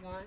来，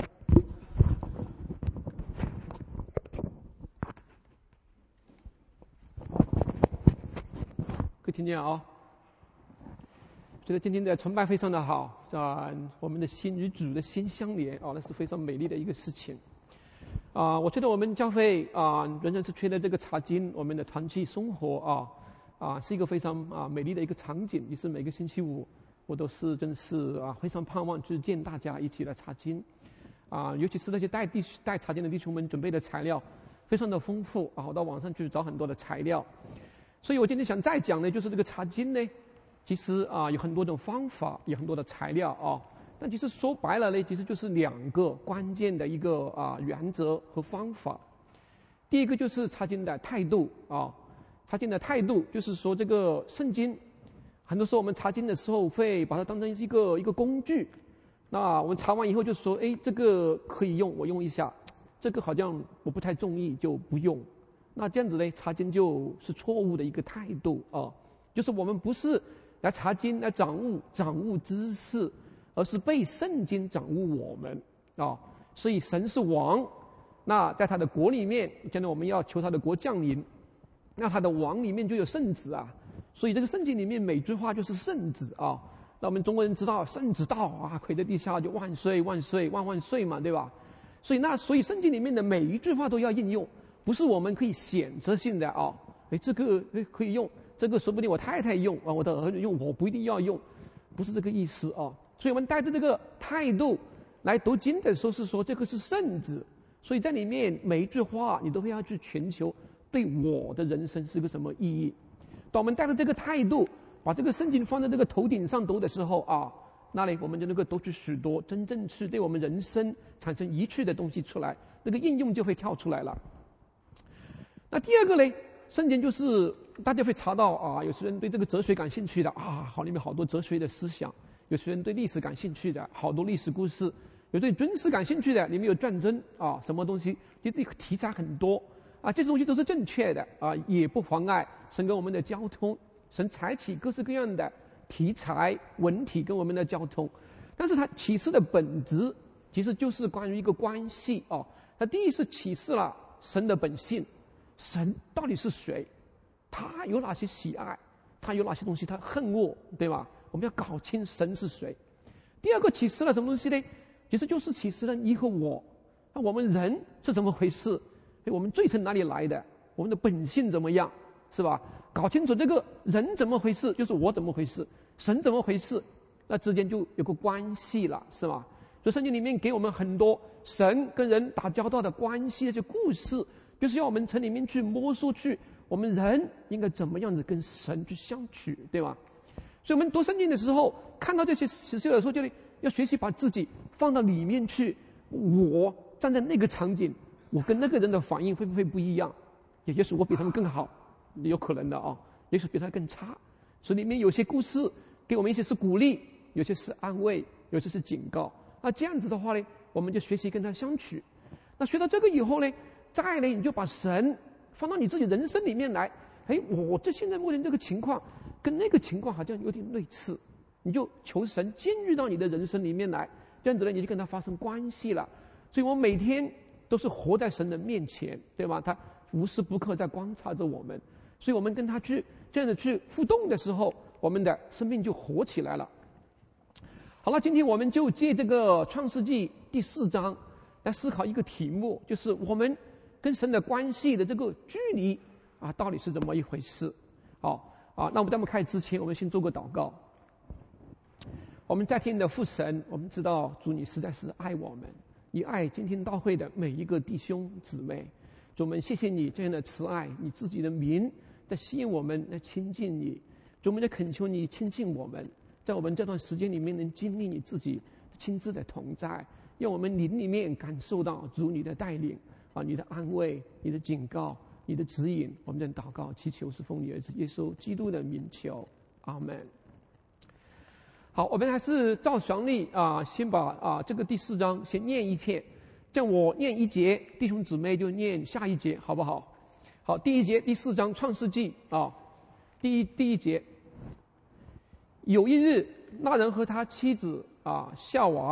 可以听见啊？觉得今天的崇拜非常的好啊，我们的心与主的心相连啊，那是非常美丽的一个事情啊。我觉得我们教会啊，仍然是缺的这个查经，我们的团契生活是一个非常美丽的一个场景。也是每个星期五我都是真是非常盼望去见大家一起来查经啊，尤其是那些带查经的弟兄们准备的材料非常的丰富啊，我到网上去找很多的材料。所以我今天想再讲呢，就是这个查经呢，其实有很多种方法，有很多的材料啊，但其实说白了呢，其实就是两个关键的一个原则和方法。第一个就是查经的态度啊，查经的态度就是说这个圣经，很多时候我们查经的时候会把它当成一个工具，那我们查完以后就说，哎，这个可以用，我用一下，这个好像我不太中意就不用。那这样子呢，查经就是错误的一个态度啊，就是我们不是来查经来掌握知识，而是被圣经掌握我们啊。所以神是王，那在他的国里面，现在我们要求他的国降临，那他的王里面就有圣旨啊，所以这个圣经里面每句话就是圣旨啊。那我们中国人知道圣旨到啊，跪在地下就万岁万岁万万岁嘛，对吧？所以圣经里面的每一句话都要应用。不是我们可以选择性的这个可以用，这个说不定我太太用我的儿子用，我不一定要用，不是这个意思啊。所以我们带着这个态度来读经的时候，是说这个是圣旨，所以在里面每一句话你都会要去寻求对我的人生是个什么意义。当我们带着这个态度，把这个圣经放在这个头顶上读的时候那里我们就能够读出许多真正是对我们人生产生益处的东西出来，那个应用就会跳出来了。那第二个呢，圣经就是大家会查到有些人对这个哲学感兴趣的里面好多哲学的思想，有些人对历史感兴趣的好多历史故事，有对军事感兴趣的里面有战争什么东西，就这个题材很多这些东西都是正确的也不妨碍神跟我们的交通，神采取各式各样的题材文体跟我们的交通，但是它启示的本质其实就是关于一个关系它第一是启示了神的本性，神到底是谁？他有哪些喜爱？他有哪些东西他恨恶？对吧？我们要搞清神是谁。第二个启示了什么东西呢？其实就是启示了你和我，那我们人是怎么回事？我们罪从哪里来的？我们的本性怎么样？是吧？搞清楚这个人怎么回事，就是我怎么回事，神怎么回事，那之间就有个关系了，是吧？所以圣经里面给我们很多神跟人打交道的关系，这些故事。就是要我们从里面去摸索去，我们人应该怎么样子跟神去相处，对吧？所以我们读圣经的时候，看到这些启示的时候，就要学习把自己放到里面去。我站在那个场景，我跟那个人的反应会不会不一样？也许我比他们更好，有可能的也许比他更差。所以里面有些故事给我们一些是鼓励，有些是安慰，有些是警告。那这样子的话呢，我们就学习跟他相处。那学到这个以后呢，再来你就把神放到你自己人生里面来，我现在目前这个情况跟那个情况好像有点类似，你就求神进入到你的人生里面来，这样子呢你就跟他发生关系了。所以我每天都是活在神的面前，对吧？他无时不刻在观察着我们，所以我们跟他去这样的去互动的时候，我们的生命就活起来了。好了，今天我们就借这个创世纪第4章来思考一个题目，就是我们跟神的关系的这个距离到底是怎么一回事？那我们在我们开始之前，我们先做个祷告。我们在天的父神，我们知道主你实在是爱我们，你爱今天到会的每一个弟兄姊妹。主，我们谢谢你这样的慈爱，你自己的名在吸引我们来亲近你。主，我们在恳求你亲近我们，在我们这段时间里面能经历你自己亲自的同在，让我们灵里面感受到主你的带领你的安慰，你的警告，你的指引。我们的祷告祈求是奉你儿子耶稣基督的名求，阿们。好，我们还是照常例先把这个第4章先念一遍，这样我念一节，弟兄姊妹就念下一节，好不好？好，第一节第4章创世纪第一节。有一日，那人和他妻子夏娃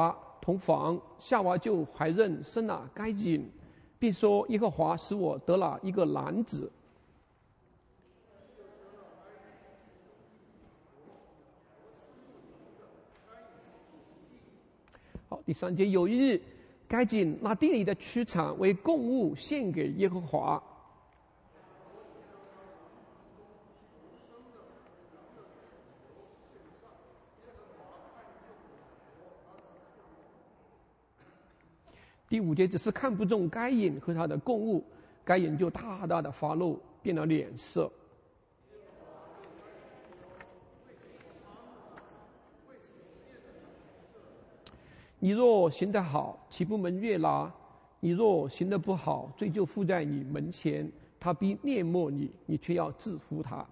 同房，夏娃就怀孕生了该隐，并说耶和华使我得了一个男子。好，第3节，有一日，该隐拿地里的出产为供物献给耶和华。第5节，只是看不中该隐和他的供物，该隐就大大的发怒，变了脸色。你若行得好，岂不蒙悦纳？你若行得不好，罪就附在你门前，他必蔑没你，你却要制服他。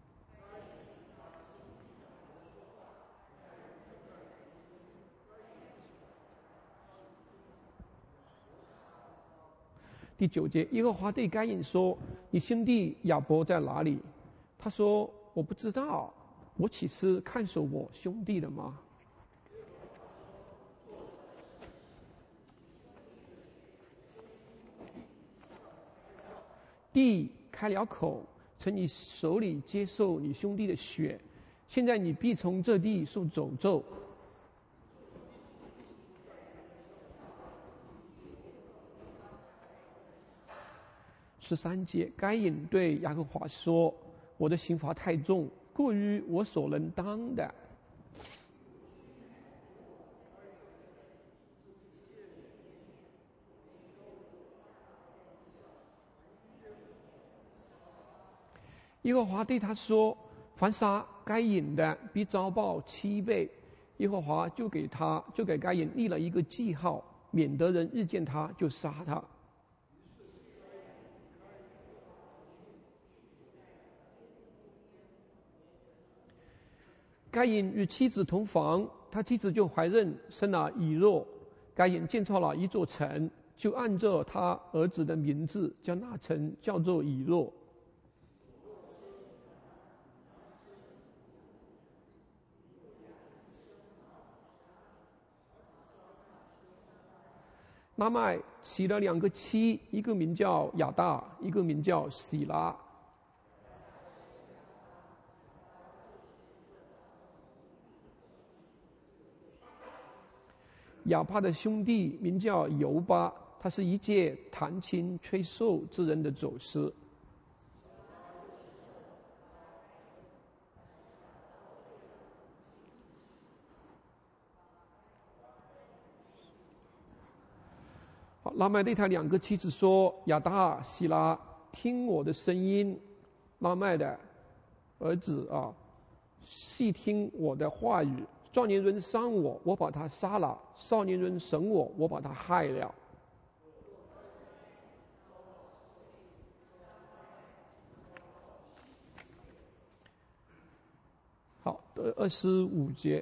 第9节，耶和华对该隐说：你兄弟亚伯在哪里？他说：我不知道，我岂是看守我兄弟的吗？地开了口，从你手里接受你兄弟的血，现在你必从这地受诅咒。13节，该隐对亚和华说：我的刑罚太重，过于我所能当的。耶和华对他说：凡杀该隐的，必遭报7倍。耶和华就给该隐立了一个记号，免得人日见他就杀他。该隐与妻子同房，他妻子就怀孕，生了以诺。该隐建造了一座城，就按着他儿子的名字，将那城叫做以诺。拉麦起了2个妻，一个名叫亚大，一个名叫喜拉。亚巴的兄弟名叫犹巴，他是一介弹琴吹箫之人的走师。拉麦对他2个妻子说：亚大、喜拉，听我的声音。拉麦的儿子细听我的话语。壮年人伤我，我把他杀了；少年人审我，我把他害了。好，25节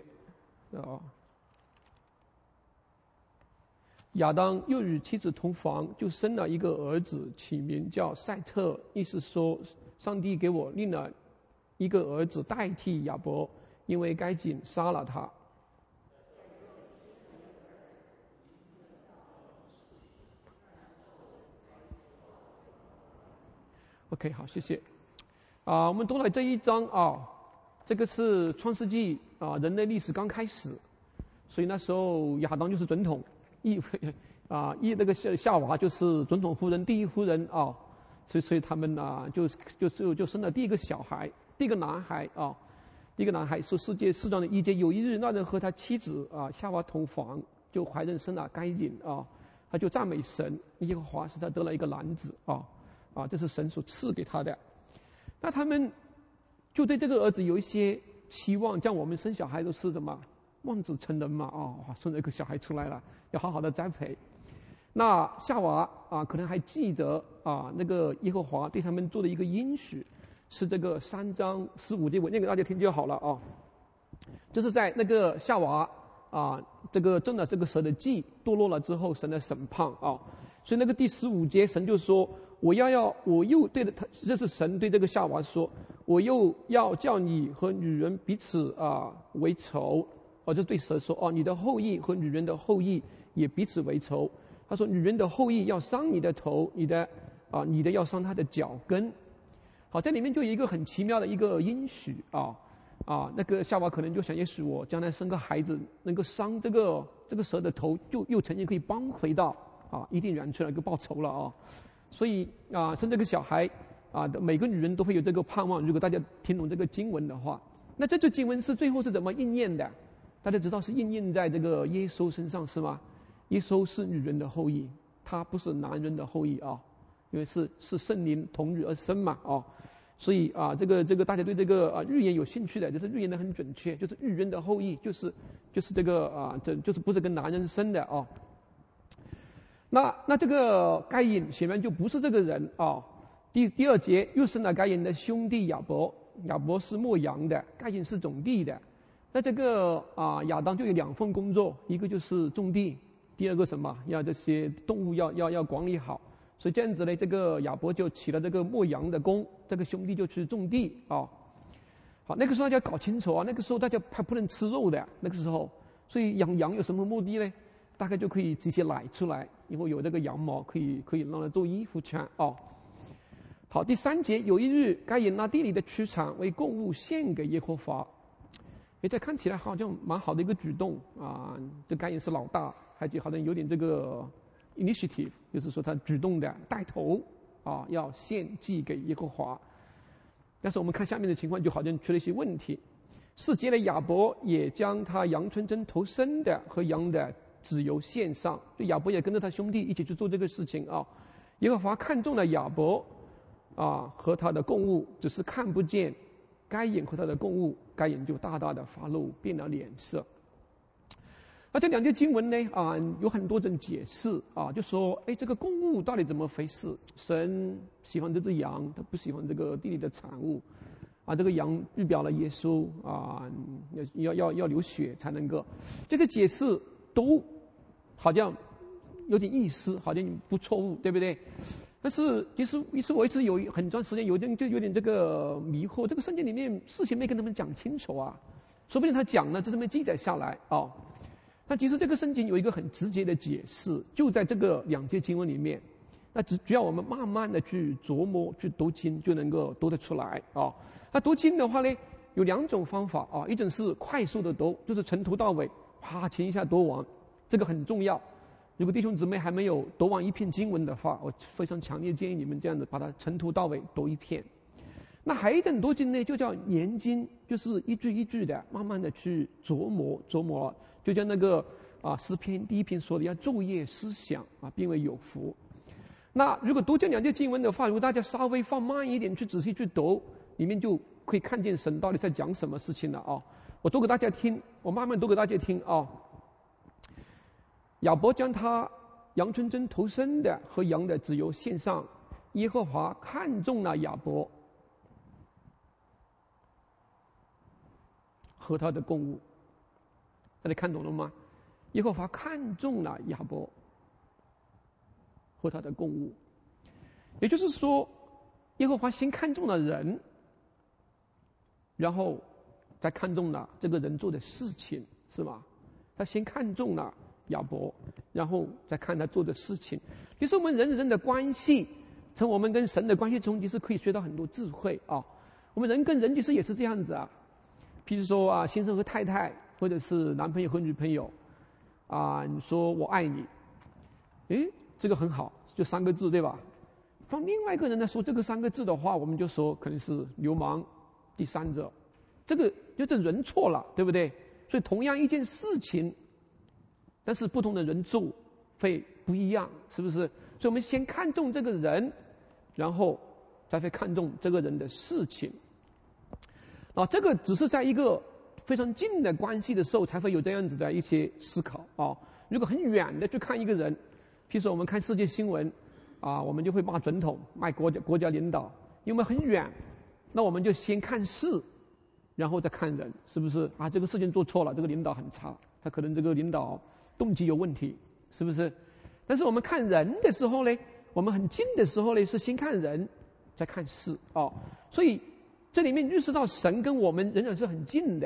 亚当又与妻子同房，就生了一个儿子，起名叫赛特，意思说上帝给我立了一个儿子代替亚伯，因为该隐杀了他。OK， 好，谢谢。我们读了这一章这个是创世纪人类历史刚开始，所以那时候亚当就是总统，那个夏娃就是总统夫人，第一夫人所以他们就生了第一个小孩，第一个男孩第一个男孩是4章的1节，有一日那人和他妻子夏娃同房，就怀孕生了该隐他就赞美神，耶和华使他得了一个男子这是神所赐给他的。那他们就对这个儿子有一些期望，像我们生小孩都是什么望子成人嘛生了一个小孩出来了，要好好的栽培。那夏娃可能还记得那个耶和华对他们做的一个应许，是这个3章15节，我念给大家听就好了就是在那个夏娃这个中了这个蛇的计堕落了之后，神的审判所以那个第15节神就说，我又对他，这是神对这个夏娃说，我又要叫你和女人彼此为仇， 就对蛇说，你的后裔和女人的后裔也彼此为仇。他说女人的后裔要伤你的头，你的要伤他的脚跟。好，这里面就有一个很奇妙的一个应许那个夏娃可能就想，也许我将来生个孩子能够伤这个蛇的头，就又曾经可以帮回到伊甸园去了，就报仇了所以生这个小孩每个女人都会有这个盼望。如果大家听懂这个经文的话，那这经文是最后是怎么应验的？大家知道是应验在这个耶稣身上是吗？耶稣是女人的后裔，他不是男人的后裔因为是圣灵同日而生嘛所以这个大家对这个预言有兴趣的，就是预言的很准确，就是女人的后裔就是这个就是不是跟男人生的那这个该隐显然就不是这个人第二节又生了该隐的兄弟亚伯是牧羊的，该隐是种地的。那这个亚当就有2份工作，一个就是种地，第二个什么？要这些动物要管理好。所以这样子呢，这个亚伯就起了这个牧羊的工，这个兄弟就去种地好，那个时候大家搞清楚那个时候大家还不能吃肉的那个时候，所以养羊有什么目的呢？大概就可以挤些奶出来，以后有这个羊毛可以让来做衣服穿好，第3节，有一日，该隐拿地里的出产为供物献给耶和华。这看起来好像蛮好的一个举动这该隐是老大，好像有点这个 initiative， 就是说他主动的带头要献祭给耶和华。但是我们看下面的情况，就好像出了一些问题。4节的亚伯也将他羊纯正头生的和羊的脂油献上，就亚伯也跟着他兄弟一起去做这个事情耶和华看中了亚伯和他的供物，只是看不见该隐和他的供物，该隐就大大的发怒，变了脸色。那这2节经文呢有很多种解释就说这个供物到底怎么回事？神喜欢这只羊，他不喜欢这个地里的产物这个羊预表了耶稣要流血才能够，这些解释都好像有点意思，好像不错误，对不对？但是其实我一直有很长时间有点这个迷惑，这个圣经里面事情没跟他们讲清楚说不定他讲了，只是没记载下来那其实这个圣经有一个很直接的解释，就在这个2节经文里面。那只要我们慢慢的去琢磨去读经，就能够读得出来那读经的话呢，有2种方法一种是快速的读，就是从头到尾停一下读完，这个很重要。如果弟兄姊妹还没有读完一篇经文的话，我非常强烈建议你们这样子把它从头到尾读一遍。那还有一种读经呢，就叫研经，就是一句一句的慢慢的去琢磨，就像那个诗篇第1篇说的，要昼夜思想并为有福。那如果读这2节经文的话，如果大家稍微放慢一点去仔细去读，里面就可以看见神到底在讲什么事情了我读给大家听，我慢慢读给大家听亚伯将他羊纯正头生的和羊的脂油献上，耶和华看中了亚伯和他的供物。大家看懂了吗？耶和华看中了亚伯和他的供物，也就是说耶和华先看中了人，然后再看中了这个人做的事情，是吗？他先看中了亚伯，然后再看他做的事情。其实我们人与人的关系，从我们跟神的关系中，其实可以学到很多智慧我们人跟人其实也是这样子譬如说先生和太太，或者是男朋友和女朋友你说我爱你，这个很好，就3个字，对吧？放另外一个人来说这个3个字的话，我们就说可能是流氓、第三者，这个就是人错了，对不对？所以同样一件事情，但是不同的人做会不一样，是不是？所以我们先看重这个人，然后才会看重这个人的事情这个只是在一个非常近的关系的时候才会有这样子的一些思考如果很远的去看一个人，譬如说我们看世界新闻我们就会骂总统、骂国家领导，因为很远，那我们就先看事，然后再看人，是不是这个事情做错了，这个领导很差，他可能这个领导动机有问题，是不是？但是我们看人的时候呢，我们很近的时候呢，是先看人再看事所以这里面预示到神跟我们仍然是很近的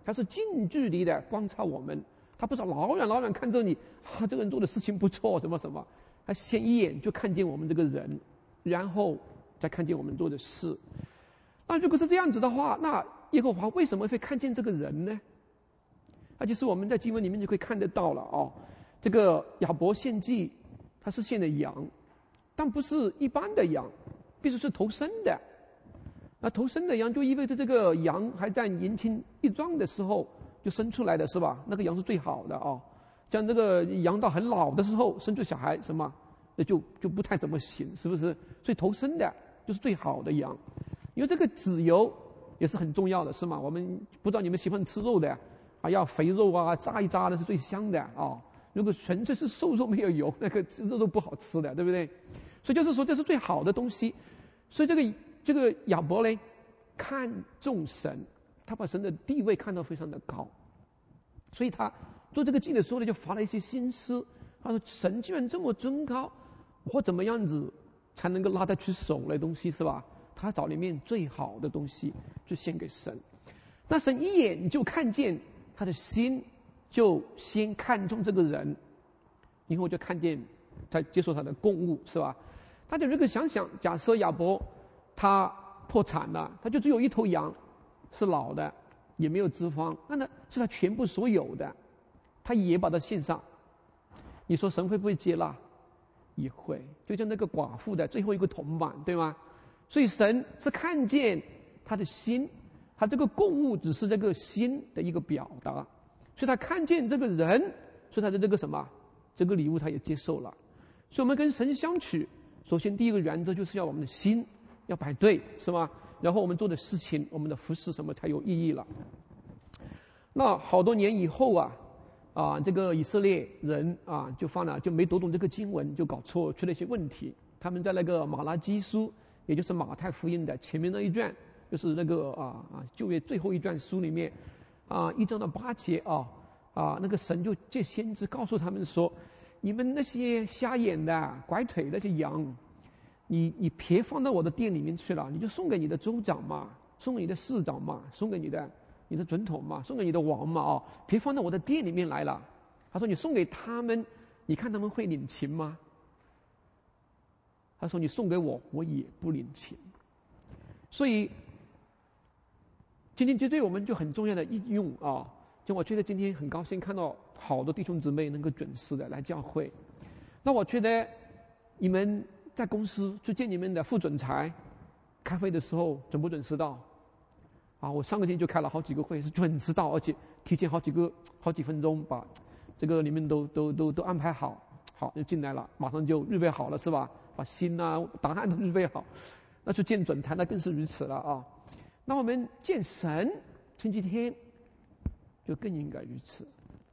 他是近距离的观察我们，他不是老远看着你这个人做的事情不错什么什么，他先一眼就看见我们这个人，然后再看见我们做的事。那如果是这样子的话，那耶和华为什么会看见这个人呢？那就是我们在经文里面就可以看得到了这个亚伯献祭，他是献的羊，但不是一般的羊，必须是头生的。那头生的羊就意味着这个羊还在年轻力壮的时候就生出来的是吧？那个羊是最好的像这个羊到很老的时候生出小孩什么，那就不太怎么行，是不是？所以头生的就是最好的羊，因为这个脂油也是很重要的，是吗？我们不知道你们喜欢吃肉的要肥肉炸一炸的是最香的如果纯粹是瘦肉没有油，那个肉都不好吃的，对不对？所以就是说这是最好的东西。所以这个亚伯呢看重神，他把神的地位看得非常的高，所以他做这个祭的时候呢就发了一些心思，他说神居然这么尊高，我怎么样子才能够拉他去手的东西是吧？他找里面最好的东西就献给神。那神一眼就看见他的心，就先看中这个人，以后就看见再接受他的供物是吧？大家如果想想，假设亚伯他破产了，他就只有一头羊是老的，也没有脂肪，那是他全部所有的，他也把它献上，你说神会不会接纳？也会，就像那个寡妇的最后一个铜板，对吗？所以神是看见他的心，他这个供物只是这个心的一个表达，所以他看见这个人，所以他的这个什么，这个礼物他也接受了。所以我们跟神相处，首先第一个原则就是要我们的心要摆对，是吧？然后我们做的事情，我们的服事什么才有意义了。那好多年以后这个以色列人就没读懂这个经文，就搞错出了一些问题。他们在那个马拉基书，也就是马太福音的前面那一卷，就是那个旧约最后一卷书里面1章的8节那个神就借先知告诉他们说，你们那些瞎眼的拐腿那些羊，你别放到我的殿里面去了，你就送给你的州长嘛，送给你的市长嘛，送给你的总统嘛，送给你的王嘛别放到我的殿里面来了。他说你送给他们，你看他们会领情吗？他说你送给我，我也不领情。所以今天这对我们就很重要的应用就我觉得今天很高兴看到好多弟兄姊妹能够准时的来教会。那我觉得你们在公司去见你们的副总裁开会的时候准不准时到我上个天就开了好几个会是准时到，而且提前好几分钟把这个你们都安排好就进来了，马上就预备好了是吧？把心答案都预备好。那去见总裁那更是如此了那我们见神星期天就更应该如此，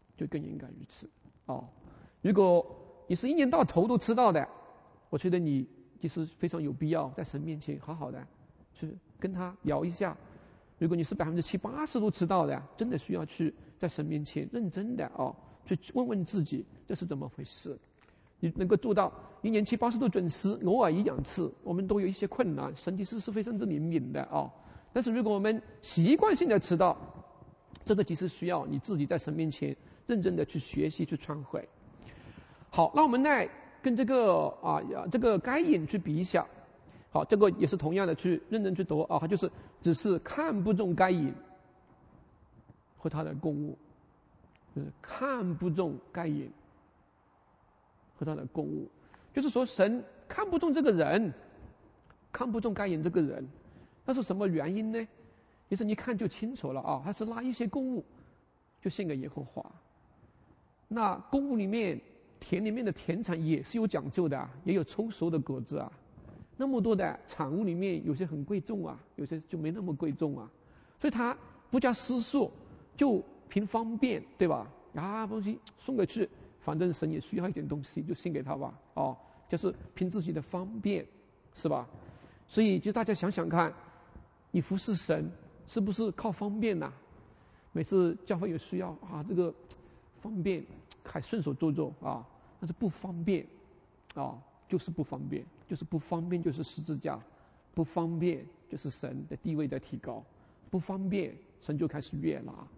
如果你是一年到头都迟到的，我觉得你其实非常有必要在神面前好好的去跟他聊一下。如果你是70%-80%都迟到的，真的需要去在神面前认真的去问问自己这是怎么回事。你能够做到1年70-80%都准时，偶尔1-2次我们都有一些困难，神其实是非常之灵敏的但是如果我们习惯性的迟到，这个其实需要你自己在神面前认真的去学习去忏悔。好，那我们来跟这个这个该隐去比一下。好，这个也是同样的去认真去读他就是只是看不中该隐和他的供物，就是看不中该隐和他的供物，就是说神看不中这个人，看不中该隐这个人，那是什么原因呢？也是你看就清楚了他是拿一些供物就献给耶和华。那供物里面田里面的田产也是有讲究的也有抽熟的果子那么多的产物里面有些很贵重有些就没那么贵重所以他不加思索，就凭方便，对吧？东西送给去，反正神也需要一点东西，就献给他吧就是凭自己的方便，是吧？所以就大家想想看，你服侍神是不是靠方便每次教会有需要这个方便还顺手做但是不方便就是不方便，就是不方便就是十字架，不方便就是神的地位在提高，不方便神就开始越拿。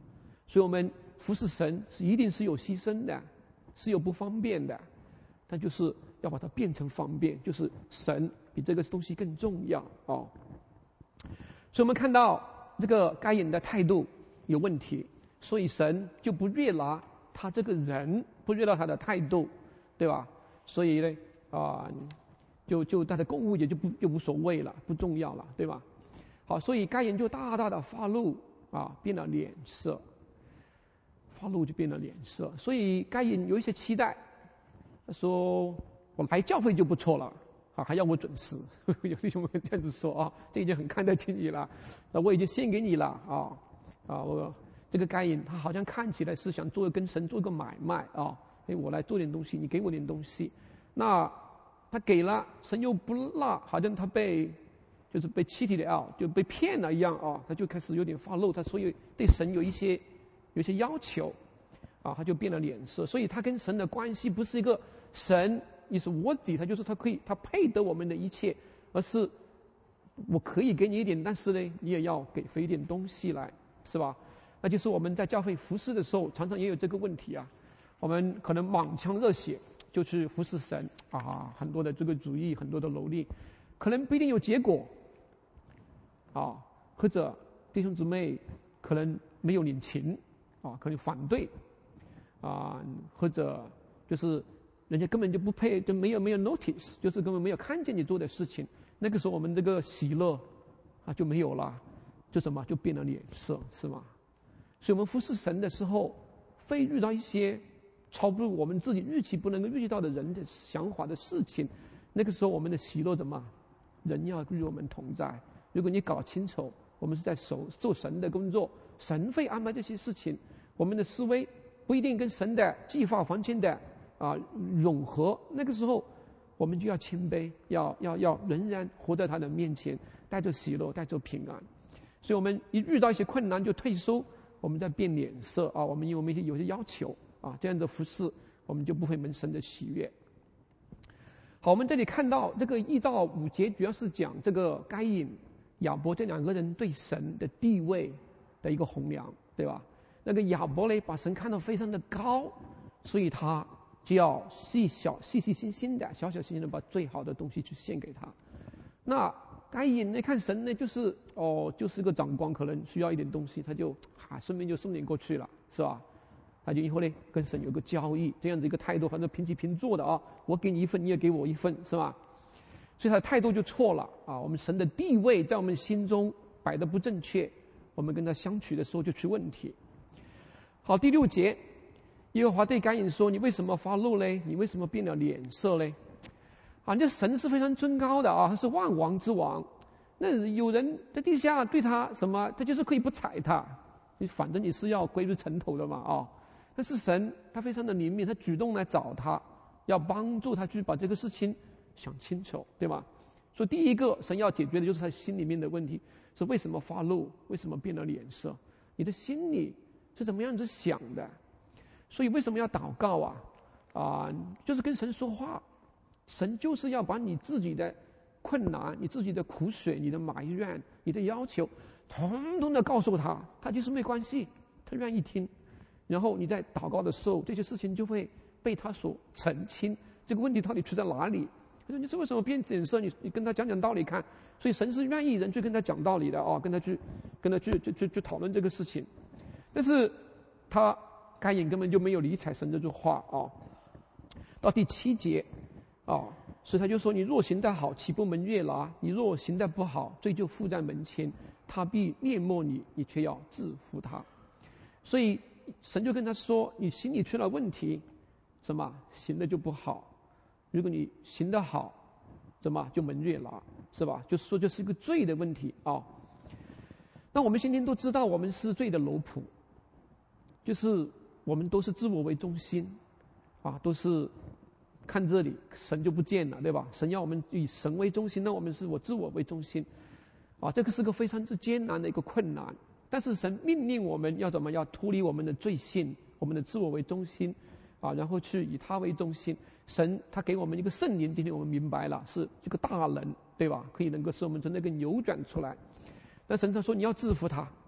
所以我们服侍神是一定是有牺牲的，是有不方便的，但就是要把它变成方便，就是神比这个东西更重要哦。所以我们看到这个该隐的态度有问题，所以神就不悦纳他这个人，不悦纳他的态度，对吧？所以呢就他的公务也就无所谓了，不重要了，对吧？好，所以该隐就大大的发怒变了脸色，发怒就变了脸色。所以该隐有一些期待，他说我来教会就不错了还要我准时有弟兄们这样子说这已经很看得起你了，我已经献给你了我这个该隐他好像看起来是想跟神做个买卖我来做点东西，你给我点东西，那他给了神又不纳，好像他被 cheated out 就被骗了一样他就开始有点发怒，他所以对神有一些要求他就变了脸色。所以他跟神的关系不是一个神is worthy，他就是他配得我们的一切，而是我可以给你一点，但是呢你也要给一点东西来，是吧？那就是我们在教会服侍的时候常常也有这个问题我们可能满腔热血就去服侍神很多的这个主意，很多的努力，可能不一定有结果或者弟兄姊妹可能没有领情可能反对或者就是人家根本就不配，就没有 notice， 就是根本没有看见你做的事情，那个时候我们这个喜乐就没有了，就变了脸色，是吗？所以我们服侍神的时候会遇到一些超不我们自己预期不能够预计到的人的想法的事情，那个时候我们的喜乐人要与我们同在。如果你搞清楚我们是在做神的工作，神会安排这些事情，我们的思维不一定跟神的计划完全的融合，那个时候我们就要谦卑，要仍然活在他的面前，带着喜乐，带着平安。所以我们一遇到一些困难就退缩，我们在变脸色我们因为我们有些要求这样的服侍，我们就不会蒙神的喜悦。好，我们这里看到这个1到5节主要是讲这个该隐亚伯这两个人对神的地位的一个衡量，对吧？那个亚伯呢把神看得非常的高，所以他就要细心的小心的把最好的东西去献给他。那该隐呢看神呢就是个长官，可能需要一点东西，他就顺便就送点过去了，是吧？他就以后呢跟神有个交易，这样子一个态度好像平起平坐的我给你一份，你也给我一份，是吧？所以他的态度就错了我们神的地位在我们心中摆得不正确，我们跟他相处的时候就出问题。好，第6节，耶和华对该隐说：你为什么发怒呢？你为什么变了脸色呢？这神是非常尊高的他是万王之王，那有人在地下对他什么，他就是可以不踩他，反正你是要归入尘头的嘛但是神他非常的怜悯，他主动来找他，要帮助他去把这个事情想清楚，对吗？所以第一个神要解决的就是他心里面的问题，是为什么发怒，为什么变了脸色，你的心里是怎么样子想的。所以为什么要祷告就是跟神说话，神就是要把你自己的困难，你自己的苦水，你的埋怨，你的要求统统的告诉他，他就是没关系，他愿意听。然后你在祷告的时候，这些事情就会被他所澄清，这个问题到底出在哪里。他说你是为什么变脸色，你跟他讲道理看。所以神是愿意人去跟他讲道理的跟他去讨论这个事情。但是该隐根本就没有理睬神这句话到第7节所以他就说，你若行得好，岂不蒙悦纳？你若行得不好，罪就附在门前，他必恋慕你，你却要制服他。所以神就跟他说，你心里出了问题，什么行的就不好，如果你行得好，怎么就蒙悦纳，是吧？就是说这是一个罪的问题那我们今天都知道我们是罪的奴仆，就是我们都是自我为中心都是看这里神就不见了，对吧？神要我们以神为中心，那我们是自我为中心这个是个非常之艰难的一个困难。但是神命令我们要怎么样脱离我们的罪性，我们的自我为中心然后去以他为中心。神他给我们一个圣灵，今天我们明白了是这个大能，对吧？可以能够使我们从那个扭转出来。那神他说你要制服他，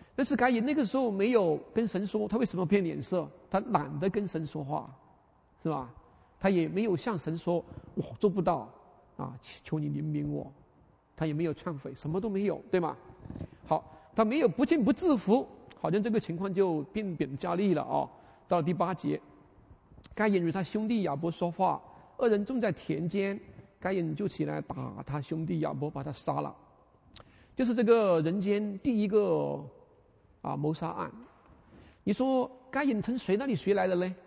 但是该隐那个时候没有跟神说，他为什么变脸色？他懒得跟神说话，是吧？他也没有向神说我做不到啊，求你怜悯我。他也没有忏悔，什么都没有，对吗？好，他没有不敬不制服，好像这个情况就变本加厉了啊。到了第8节，该隐与他兄弟亚伯说话，二人正在田间，该隐就起来打他兄弟亚伯，把他杀了。就是这个人间第一个谋杀案。你说该隐从谁那里学来的呢？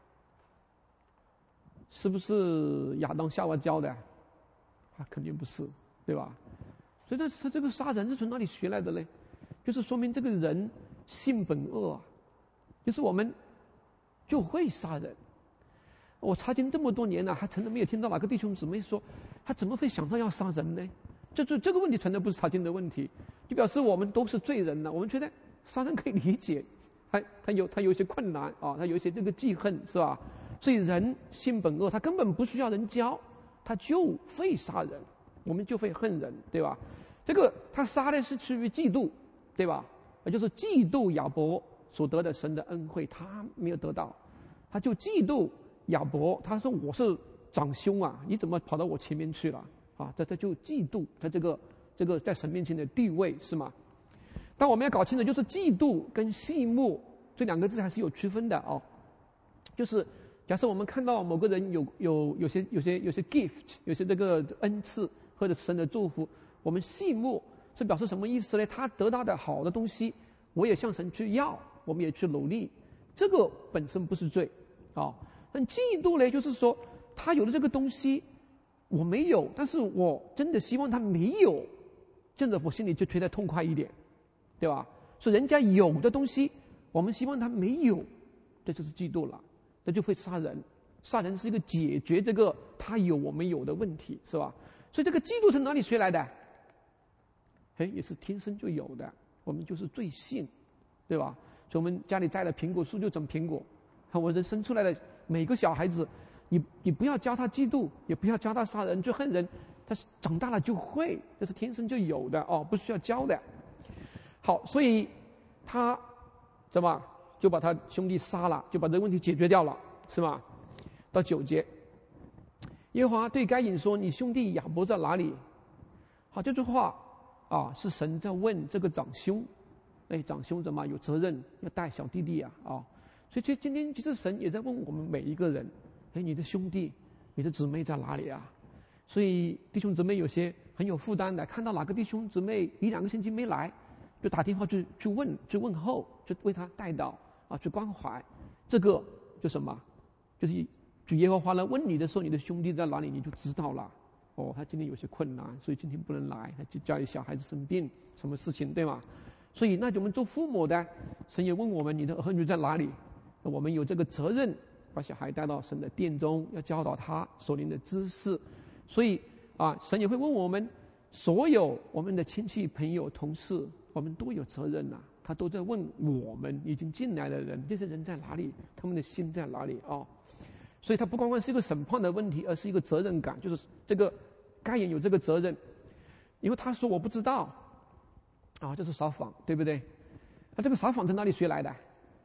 是不是亚当夏娃教的？肯定不是，对吧？所以他这个杀人是从哪里学来的呢？就是说明这个人性本恶啊，就是我们就会杀人。我查经这么多年了，还从来没有听到哪个弟兄姊妹说他怎么会想到要杀人呢？这个问题纯粹不是查经的问题，就表示我们都是罪人了。我们觉得杀人可以理解，他有一些困难啊，他有一些这个记恨，是吧？所以人性本恶，他根本不需要人教，他就会杀人，我们就会恨人，对吧？这个他杀的是出于嫉妒，对吧？也就是嫉妒亚伯所得的神的恩惠，他没有得到，他就嫉妒亚伯，他说我是长兄啊，你怎么跑到我前面去了啊？这就嫉妒他这个在神面前的地位，是吗？但我们要搞清楚，就是嫉妒跟羡慕这两个字还是有区分的哦。就是假设我们看到某个人有些 gift， 有些这个恩赐或者神的祝福，我们羡慕是表示什么意思呢？他得到的好的东西，我也向神去要，我们也去努力，这个本身不是罪啊。但嫉妒呢，就是说他有的这个东西我没有，但是我真的希望他没有，这样子我心里就觉得痛快一点，对吧？所以人家有的东西，我们希望他没有，这就是嫉妒了，这就会杀人。杀人是一个解决这个他有我没有的问题，是吧？所以这个嫉妒是哪里学来的？也是天生就有的，我们就是罪性，对吧？所以我们家里栽了苹果树就长苹果。我人生出来的每个小孩子，你不要教他嫉妒，也不要教他杀人去恨人，他长大了就会，这是天生就有的哦，不需要教的。好，所以他怎么就把他兄弟杀了，就把这个问题解决掉了，是吗？到9节，耶和华对该隐说：“你兄弟亚伯在哪里？”好，这句话是神在问这个长兄，长兄怎么有责任要带小弟弟啊？所以今天其实神也在问我们每一个人，你的兄弟、你的姊妹在哪里啊？所以弟兄姊妹有些很有负担的，看到哪个弟兄姊妹1-2个星期没来，就打电话去问候，就为他带祷去关怀。这个就什么？就是主耶和华来问你的时候，你的兄弟在哪里，你就知道了。他今天有些困难，所以今天不能来，他家里小孩子生病，什么事情，对吗？所以那我们做父母的，神也问我们，你的儿女在哪里？我们有这个责任，把小孩带到神的殿中，要教导他属灵的知识。所以神也会问我们，所有我们的亲戚朋友同事，我们都有责任啊，他都在问我们已经进来的人，这些人在哪里，他们的心在哪里啊？所以它不光光是一个审判的问题，而是一个责任感，就是这个该隐有这个责任，因为他说我不知道这是撒谎，对不对？那这个撒谎从哪里学来的？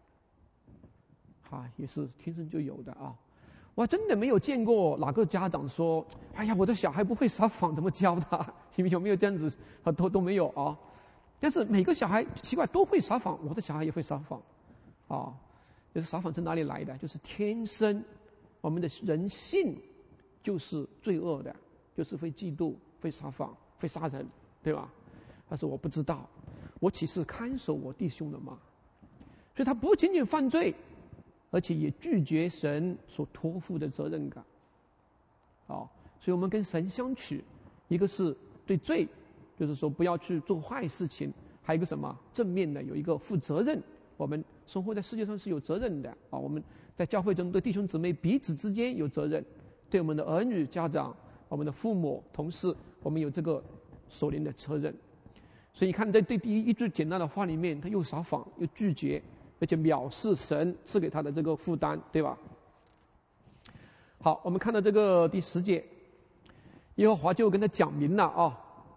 也是天生就有的啊。我真的没有见过哪个家长说，哎呀，我的小孩不会撒谎，怎么教他？有没有这样子？都没有啊。但是每个小孩奇怪都会撒谎，我的小孩也会撒谎就是撒谎从哪里来的？就是天生。我们的人性就是罪恶的，就是会嫉妒、会撒谎、会杀人，对吧？他说我不知道，我岂是看守我弟兄的吗？所以他不仅仅犯罪，而且也拒绝神所托付的责任感。所以我们跟神相处，一个是对罪，就是说不要去做坏事情，还有一个什么正面的，有一个负责任。我们生活在世界上是有责任的我们在教会中对弟兄姊妹彼此之间有责任，对我们的儿女、家长、我们的父母、同事，我们有这个属灵的责任。所以你看，在对第一句简单的话里面，他又撒谎，又拒绝，而且藐视神赐给他的这个负担，对吧？好，我们看到这个第10节，耶和华就跟他讲明了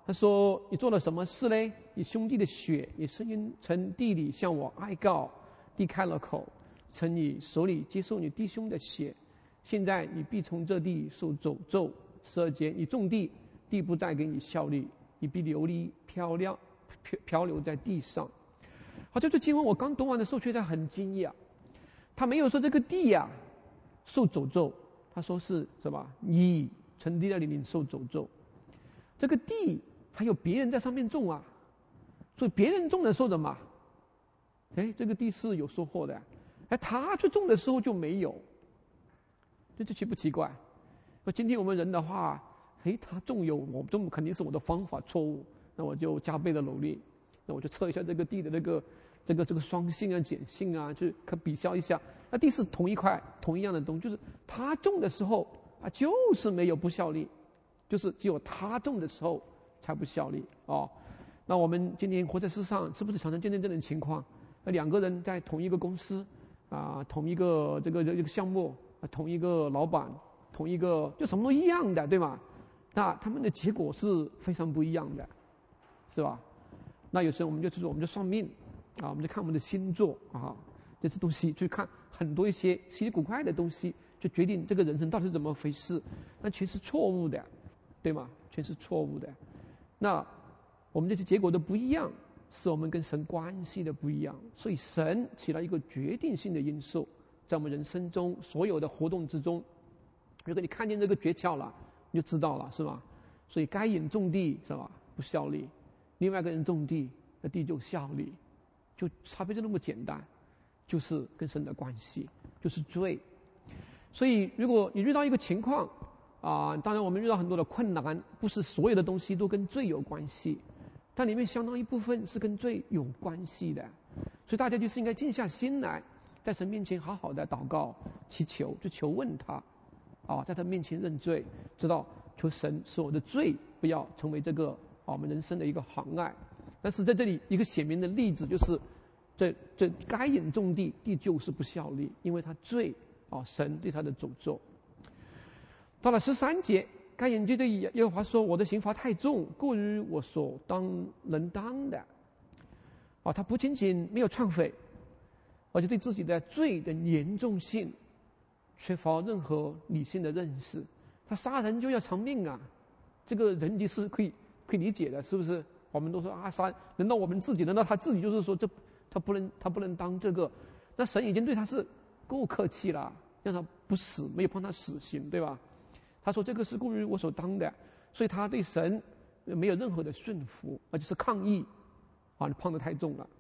他说你做了什么事呢？你兄弟的血也从地里向我哀告，地开了口，从你手里接受你弟兄的血，现在你必从这地受诅咒。12节，你种地，地不再给你效力，你必流离漂流在地上。好，这经文我刚读完的时候觉得很惊讶，他没有说这个地呀受诅咒，他说是什么？你从地那里领受诅咒。这个地还有别人在上面种啊，所以别人种的时候的嘛，这个地是有收获的，他去种的时候就没有，这奇不奇怪？那今天我们人的话，他种有，我种肯定是我的方法错误，那我就加倍的努力，那我就测一下这个地的这个双性啊、碱性啊，去比较一下。那地是同一块同一样的东西，就是他种的时候啊，就是没有不效力，就是只有他种的时候才不效力哦。那我们今天活在世上，是不是常常见证这种情况？两个人在同一个公司啊，同一个这个项目啊，同一个老板，同一个就什么都一样的，对吗？那他们的结果是非常不一样的，是吧？那有时候我们就算命啊，我们就看我们的星座啊，这些东西去看很多一些稀里古怪的东西，就决定这个人生到底是怎么回事，那全是错误的，对吗？全是错误的。那我们这些结果都不一样，是我们跟神关系的不一样，所以神起了一个决定性的因素，在我们人生中所有的活动之中。如果你看见这个诀窍了，你就知道了，是吧？所以该隐种地是吧？不效力，另外一个人种地，那地就效力，就差别就那么简单，就是跟神的关系，就是罪。所以如果你遇到一个情况啊，当然我们遇到很多的困难，不是所有的东西都跟罪有关系，但里面相当一部分是跟罪有关系的。所以大家就是应该静下心来，在神面前好好的祷告祈求，就求问他啊，在他面前认罪，知道求神使我的罪不要成为这个我们人生的一个妨碍。但是在这里一个显明的例子就是，这该隐种地，地就是不效力，因为他罪神对他的诅咒。到了13节，该隐对耶和华说：“我的刑罚太重，过于我所能当的。”他不仅仅没有忏悔，而且对自己的罪的严重性缺乏任何理性的认识。他杀人就要偿命啊，这个人理是可以理解的，是不是？我们都说啊，杀，难道我们自己，难道他自己就是说他不能当这个？那神已经对他是够客气了，让他不死，没有判他死刑，对吧？他说这个是过于我所当的，所以他对神没有任何的顺服，而且是抗议你判得太重了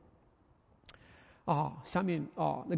下面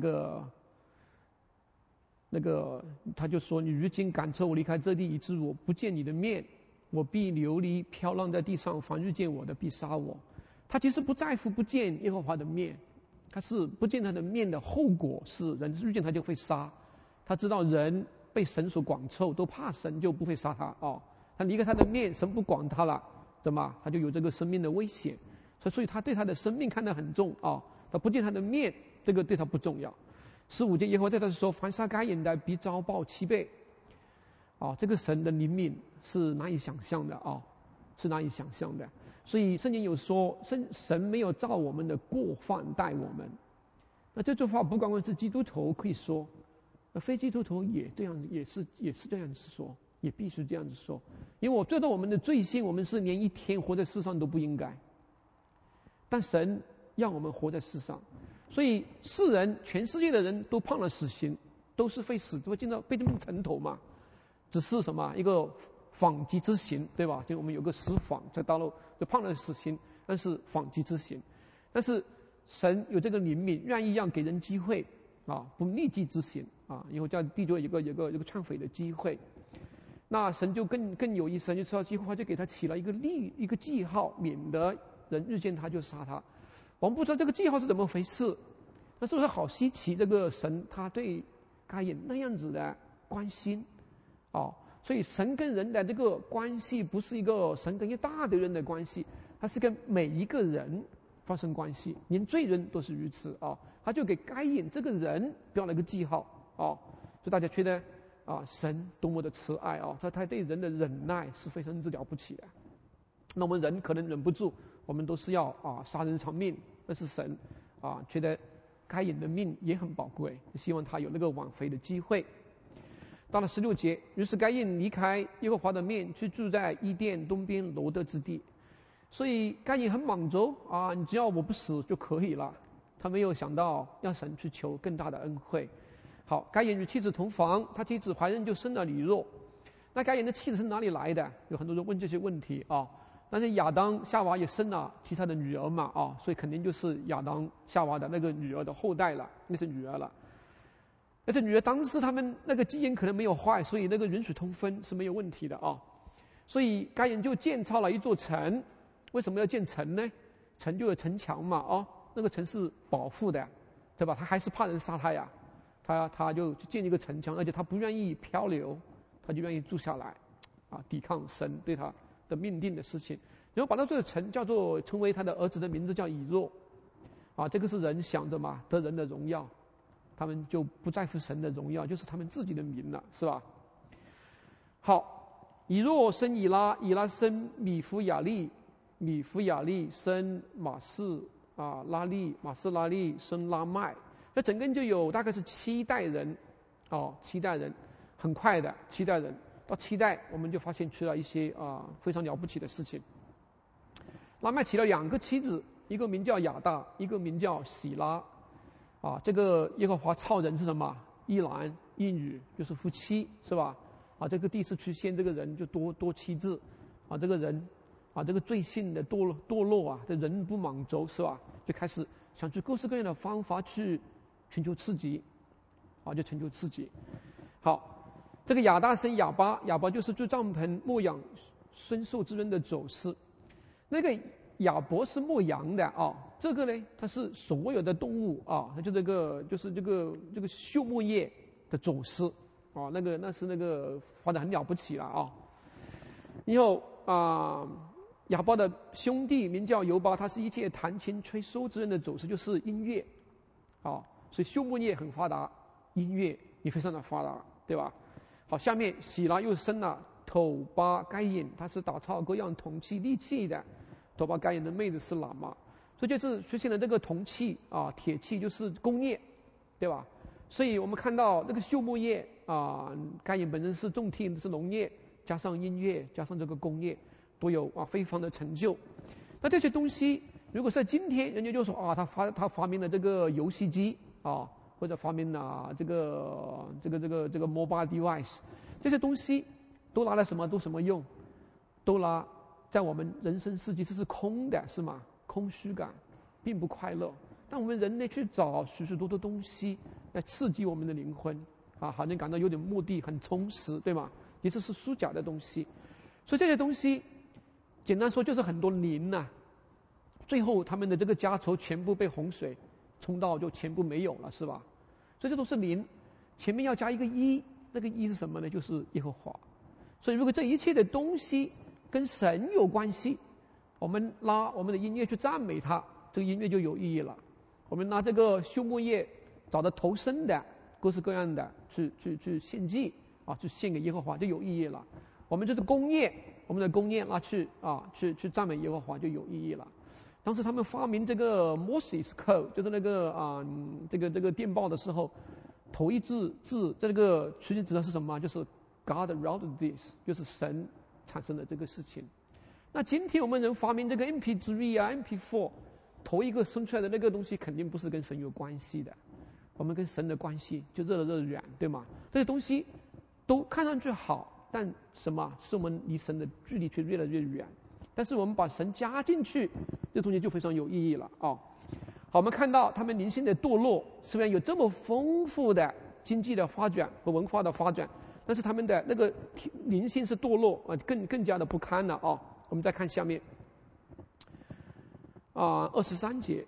那个他就说：“你如今赶车我离开这地，以致我不见你的面，我必流离飘浪在地上，凡遇见我的必杀我。”他其实不在乎不见耶和华的面，他是不见他的面的后果是人遇见他就会杀。他知道人被神所广臭，都怕神就不会杀他他离开他的面，神不管他了，怎么他就有这个生命的危险，所以他对他的生命看得很重他不见他的面，这个对他不重要。15节耶和华在他说：“凡杀该隐的，必遭报7倍。”这个神的灵敏是难以想象的是难以想象的。所以圣经有说，神没有照我们的过犯待我们。那这句话不光是基督徒可以说，非基督徒也这样，也是这样子说，也必须这样子说。因为我知道我们的罪性，我们是连一天活在世上都不应该，但神让我们活在世上，所以全世界的人都判了死刑，都是会死，都会被他们城头嘛。只是什么一个仿极之刑，对吧？就我们有个死仿在大陆就判了死刑，但是仿极之刑。但是神有这个灵敏，愿意让给人机会不立即执行以后叫地主有个忏悔的机会。那神就更有意思，就知道机会就给他起了一个记号，免得人遇见他就杀他。我们不知道这个记号是怎么回事，那是不是好稀奇？这个神他对该隐那样子的关心所以神跟人的这个关系不是一个神跟一大堆人的关系，他是跟每一个人发生关系，连罪人都是如此他就给该隐这个人标了一个记号所以大家觉得神多么的慈爱他对人的忍耐是非常之了不起的那我们人可能忍不住，我们都是要杀人偿命，但是神觉得该隐的命也很宝贵，希望他有那个挽回的机会。到了16节，于是该隐离开耶和华的面，去住在伊甸东边罗得之地。所以该隐很莽撞你只要我不死就可以了，他没有想到要神去求更大的恩惠。好，该隐与妻子同房，他妻子怀孕就生了以诺。那该隐的妻子是哪里来的？有很多人问这些问题但是亚当夏娃也生了其他的女儿嘛所以肯定就是亚当夏娃的那个女儿的后代了，那是女儿了。而且女儿当时他们那个基因可能没有坏，所以那个人水通婚是没有问题的所以该隐就建造了一座城。为什么要建城呢？城就有城墙嘛那个城是保护的，对吧？他还是怕人杀他呀，他就建一个城墙，而且他不愿意漂流，他就愿意住下来抵抗神对他的命定的事情。然后把这个城称为他的儿子的名字叫以诺这个是人想着嘛，得人的荣耀，他们就不在乎神的荣耀，就是他们自己的名了，是吧？好，以诺生以拉，以拉生米弗雅利，米弗雅利生马士拉利，马士拉利生拉麦。那整个就有大概是7代人7代人，很快的7代人，到7代我们就发现出了一些非常了不起的事情。拉麦娶了2个妻子，一个名叫亚大，一个名叫喜拉这个耶和华造人是什么？一男一女，就是夫妻，是吧？这个第一次出现这个人就多妻制这个人这个罪性的堕落这人不满足，是吧？就开始想出各式各样的方法去寻求刺激就寻求刺激。好，这个亚大生亚巴，亚巴就是住帐篷牧养牲畜之人的走私。那个亚伯是牧羊的这个呢，它是所有的动物它就就是这个畜牧业的走私那是那个发展很了不起了以后亚伯的兄弟名叫犹巴，他是一切弹琴吹箫之人的走私，就是音乐所以畜牧业很发达，音乐也非常的发达，对吧？好，下面喜拉又生了头巴该隐，他是打造各样铜器利器的。头巴该隐的妹子是喇嘛，所以就是出现了这个铜器铁器，就是工业，对吧？所以我们看到那个畜牧业该隐本身是种田，是农业，加上音乐，加上这个工业，都有非凡的成就。那这些东西如果在今天，人家就说他发明了这个游戏机或者发明了这个 mobile device， 这些东西都拿来什么？都什么用？都拿在我们人生世界这是空的，是吗？空虚感，并不快乐。但我们人类去找许多的东西来刺激我们的灵魂好像感到有点目的，很充实，对吗？其实是虚假的东西。所以这些东西简单说就是很多灵最后他们的这个家仇全部被洪水冲到，就全部没有了，是吧？所以这都是灵，前面要加一个一，那个一是什么呢？就是耶和华。所以如果这一切的东西跟神有关系，我们拿我们的音乐去赞美他，这个音乐就有意义了。我们拿这个畜牧业找到投生的各式各样的去献祭去献给耶和华就有意义了。我们就是工业，我们的工业拿去赞美耶和华就有意义了。当时他们发明这个 Morse code， 就是那个这个电报的时候，头一字这个实际指的是什么？就是 God wrote this， 就是神产生的这个事情。那今天我们人发明这个 MP3 MP4， 头一个生出来的那个东西肯定不是跟神有关系的，我们跟神的关系就热远，对吗？这些东西都看上去好，但什么是我们离神的距离却越来越远。但是我们把神加进去，这东西就非常有意义了好，我们看到他们灵性的堕落，虽然有这么丰富的经济的发展和文化的发展，但是他们的那个灵性是堕落更加的不堪了我们再看下面23节，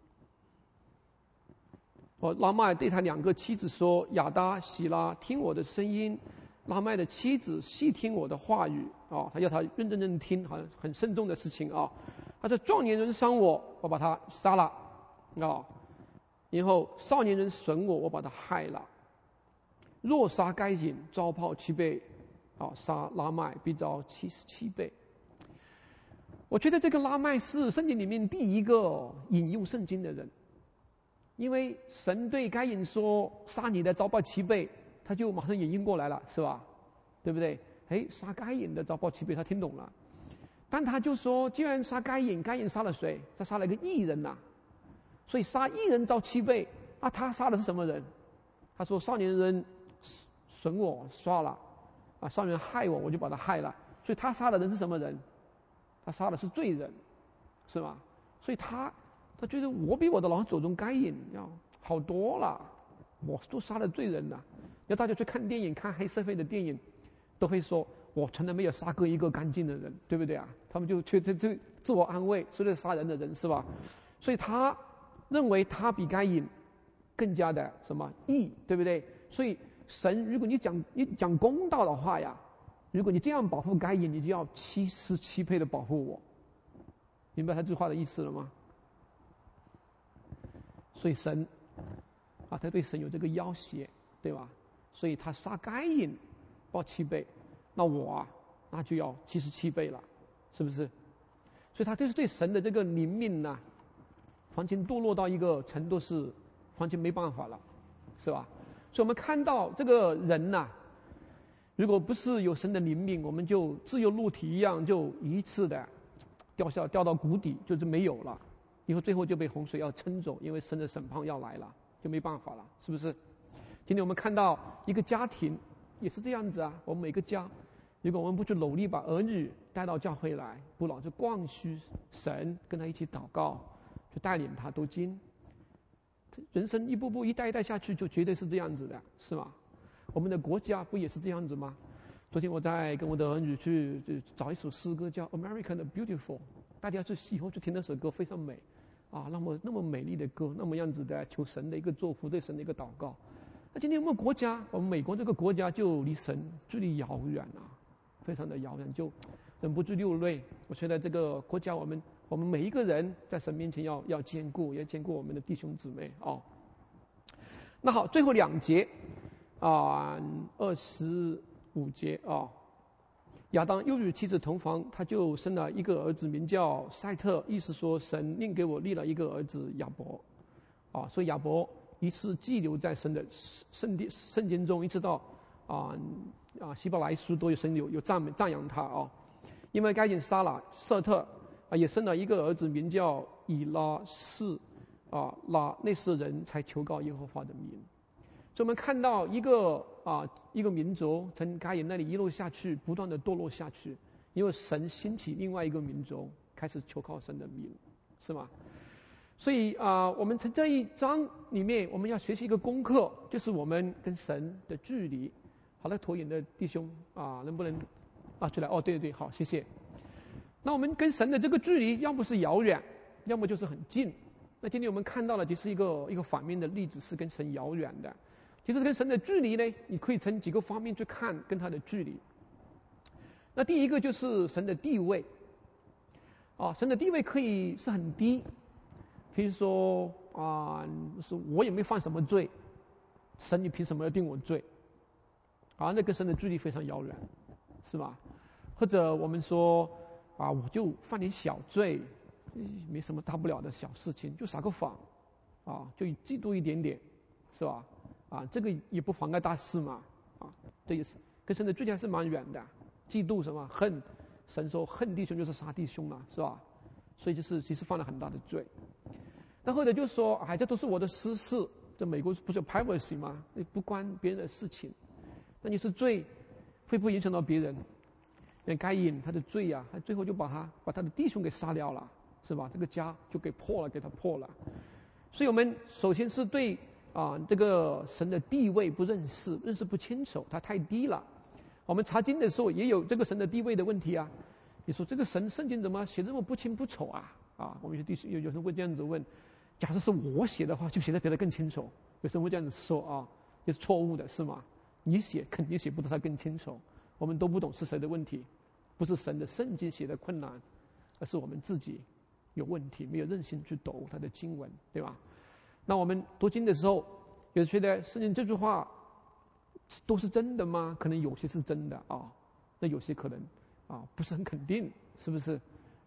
拉麦对他2个妻子说：亚达、喜拉，听我的声音。拉麦的妻子细听我的话语他要他认听，好像很慎重的事情他说：壮年人伤我，我把他杀了然后少年人损我，我把他害了。若杀该隐，遭报7倍杀拉麦必遭77倍。 我觉得这个拉麦是圣经里面第一个引用圣经的人，因为神对该隐说杀你的遭报7倍，他就马上引用过来了，是吧？对不对？杀该隐的遭报7倍，他听懂了。但他就说，既然杀该隐，该隐杀了谁？他杀了一个义人呐，所以杀义人遭7倍啊。他杀的是什么人？他说少年人损我杀了啊，少年人害我就把他害了，所以他杀的人是什么人？他杀的是罪人，是吧？所以他觉得我比我的老祖宗该隐要好多了，我都杀了罪人了。要大家去看电影，看黑社会的电影，都会说我从来没有杀过一个干净的人，对不对啊？他们就自我安慰，所有杀人的人，是吧？所以他认为他比该隐更加的什么义，对不对？所以神，如果你讲公道的话呀，如果你这样保护该隐，你就要77倍的保护我，明白他这句话的意思了吗？所以神啊，他对神有这个要挟，对吧？所以他杀该隐报7倍，那我啊，那就要77倍了，是不是？所以他就是对神的这个灵命呢，完全堕落到一个程度是完全没办法了，是吧？所以我们看到这个人呐，如果不是有神的灵命，我们就自由肉体一样，就一次的掉到谷底，就是没有了，以后最后就被洪水要撑走，因为神的审判要来了，就没办法了，是不是？今天我们看到一个家庭也是这样子啊，我们每个家，如果我们不去努力把儿女带到教会来，不老是光需神，跟他一起祷告，去带领他读经，人生一步步一代一代下去，就绝对是这样子的，是吧？我们的国家不也是这样子吗？昨天我在跟我的儿女去找一首诗歌叫 American 的 Beautiful， 大家以后去听那首歌，非常美啊，那么美丽的歌，那么样子的求神的一个祝福，对神的一个祷告。那今天我们国家，我们美国这个国家就离神距离遥远啊，非常的遥远，就忍不住流泪。我觉得这个国家，我们每一个人在神面前要兼顾，要兼顾我们的弟兄姊妹哦。那好，最后2节啊，25节啊，亚当又与妻子同房，他就生了一个儿子，名叫赛特，意思说神另给我立了一个儿子亚伯啊，所以亚伯一次寄留在神的圣经中，一直到希伯来书都有神有赞扬他啊。因为该隐杀了瑟特啊，也生了一个儿子，名叫以拉士啊，那时人才求告耶和华的名。所以我们看到一个民族从该隐那里一路下去，不断的堕落下去，因为神兴起另外一个民族，开始求靠神的名，是吗？所以我们从这一章里面，我们要学习一个功课，就是我们跟神的距离。好了，投影的弟兄能不能出来？哦，对，好，谢谢。那我们跟神的这个距离，要不是遥远，要么就是很近。那今天我们看到了，就是一个反面的例子，是跟神遥远的。其实跟神的距离呢，你可以从几个方面去看跟他的距离。那第一个就是神的地位神的地位可以是很低，比如说是我也没犯什么罪，神你凭什么要定我罪那跟神的距离非常遥远，是吧？或者我们说我就犯点小罪，没什么大不了的小事情，就撒个谎就嫉妒一点点，是吧？这个也不妨碍大事嘛这也是跟神的距离还是蛮远的。嫉妒什么恨，神说恨弟兄就是杀弟兄了，是吧？所以就是其实犯了很大的罪。那或者就说这都是我的私事，在美国不是有 privacy 吗？不关别人的事情，那你是罪会不会影响到别人？那该隐他的罪他最后就把他的弟兄给杀掉了，是吧？这个家就给他破了。所以我们首先是对这个神的地位不认识不清楚，他太低了。我们查经的时候也有这个神的地位的问题你说这个圣经怎么写这么不清不楚我们有人会这样子问，假设是我写的话，就写得更清楚。有时候会这样子说也是错误的，是吗？你写肯定写不得它更清楚。我们都不懂是谁的问题，不是神的圣经写的困难，而是我们自己有问题，没有韧性去读它的经文，对吧？那我们读经的时候，有觉得圣经这句话都是真的吗？可能有些是真的那有些可能不是很肯定，是不是？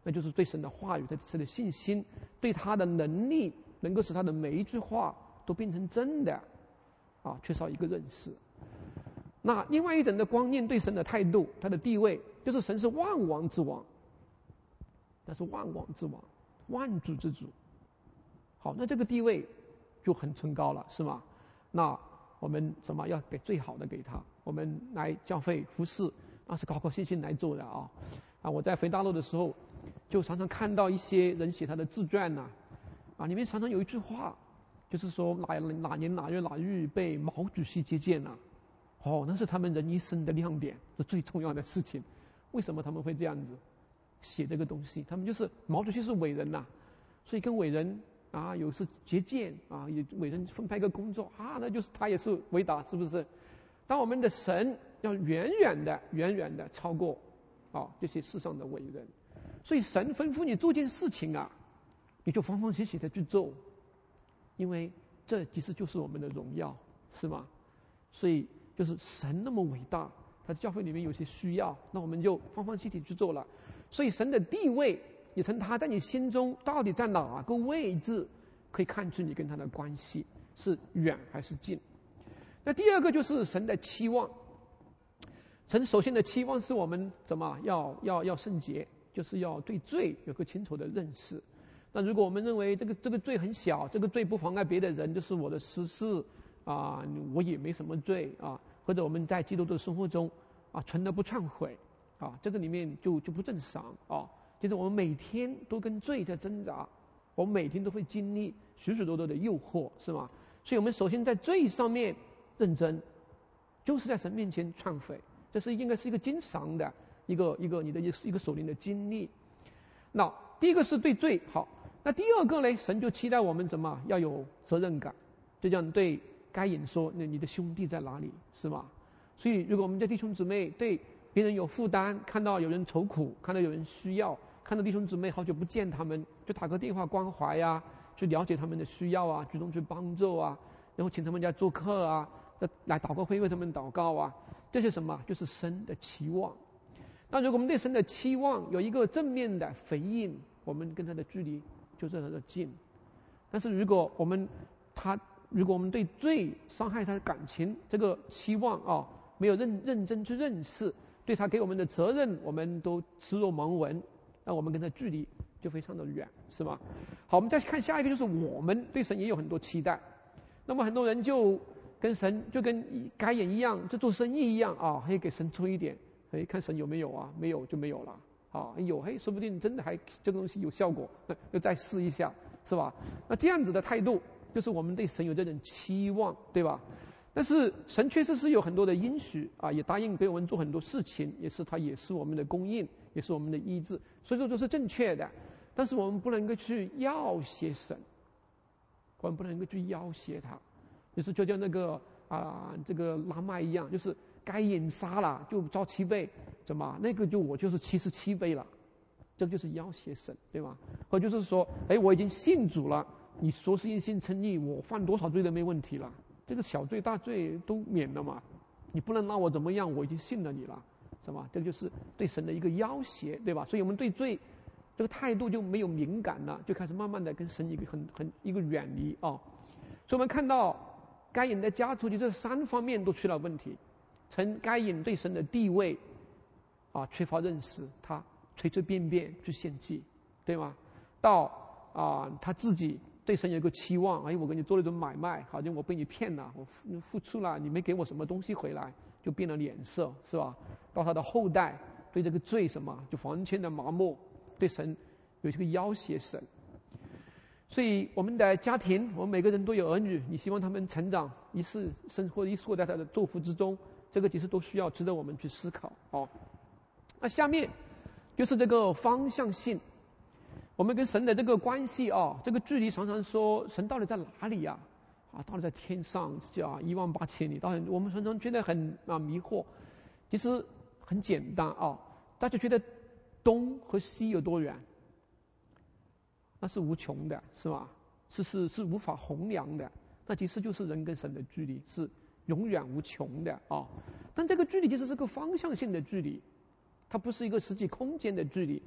那就是对神的话语、对神的信心、对他的能力，能够使他的每一句话都变成真的缺少一个认识。那另外一种的观念对神的态度，他的地位，就是神是万王之王，他是万王之王，万主之主。好，那这个地位就很崇高了，是吗？那我们要给最好的给他，我们来教会服侍，那是高高兴兴来做的我在回大陆的时候，就常常看到一些人写他的自传里面常常有一句话，就是说哪年哪月哪日被毛主席接见了。那是他们人一生的亮点，是最重要的事情。为什么他们会这样子写这个东西？他们就是毛主席是伟人所以跟伟人有时接见也伟人分派一个工作那就是他也是伟大，是不是？但我们的神要远远的超过这些世上的伟人，所以神吩咐你做件事情你就方方喜喜的去做，因为这其实就是我们的荣耀，是吗？所以就是神那么伟大，他教会里面有些需要，那我们就方方喜喜去做了。所以神的地位也从他在你心中到底在哪个位置，可以看出你跟他的关系是远还是近。那第二个就是神的期望，神首先的期望是我们要圣洁，就是要对罪有个清楚的认识。那如果我们认为这个罪很小，这个罪不妨碍别的人，就是我的私事我也没什么罪或者我们在基督的生活中存了不忏悔这个里面就不正常就是我们每天都跟罪在挣扎，我们每天都会经历许许多多的诱惑，是吗？所以我们首先在罪上面认真，就是在神面前忏悔，这是应该是一个经常的一个你的一个属灵的经历。那第一个是对罪好，那第二个呢，神就期待我们要有责任感，就像对该隐说，那你的兄弟在哪里，是吗？所以如果我们的弟兄姊妹对别人有负担，看到有人愁苦，看到有人需要，看到弟兄姊妹好久不见他们，就打个电话关怀去了解他们的需要主动去帮助然后请他们家做客来祷告会为他们祷告这些就是神的期望。那如果我们对神的期望有一个正面的回应，我们跟他的距离就这么的近。但是如果我们对罪伤害他的感情这个期望没有认真去认识，对他给我们的责任我们都视若罔闻，那我们跟他距离就非常的远，是吗？好，我们再看下一个，就是我们对神也有很多期待。那么很多人就跟神就跟该隐一样，就做生意一样可以给神出一点，看神有没有没有就没有了有说不定真的还这个东西有效果，就再试一下，是吧？那这样子的态度就是我们对神有这种期望，对吧？但是神确实是有很多的应许也答应给我们做很多事情，他也是我们的供应，也是我们的医治，所以说这是正确的。但是我们不能够去要挟神，我们不能够去要挟他，就像那个这个拉麦一样，就是该隐杀了就遭7倍，那个我就是77倍了，这个就是要挟神，对吗？或者就是说我已经信主了，你说是因信称义，我犯多少罪都没问题了，这个小罪大罪都免了嘛，你不能拿我怎么样，我已经信了你了，是吧？这个就是对神的一个要挟，对吧？所以我们对罪这个态度就没有敏感了，就开始慢慢的跟神一个远离所以我们看到该隐的家族这3方面都出了问题。从该隐对神的地位缺乏认识，他随随便便去献祭，对吗？到他自己对神有一个期望，我跟你做了一种买卖，好像我被你骗了，我付出了，你没给我什么东西回来，就变了脸色，是吧？到他的后代对这个罪就完全的麻木，对神有这个要挟神。所以我们的家庭，我们每个人都有儿女，你希望他们成长一世生活在他的祝福之中，这个其实都需要值得我们去思考那下面就是这个方向性，我们跟神的这个关系这个距离，常常说神到底在哪里到底在天上18000里，到底我们常常觉得很迷惑。其实很简单大家觉得东和西有多远？那是无穷的，是吧？是无法衡量的。那其实就是人跟神的距离是永远无穷的但这个距离其实是个方向性的距离，它不是一个实际空间的距离。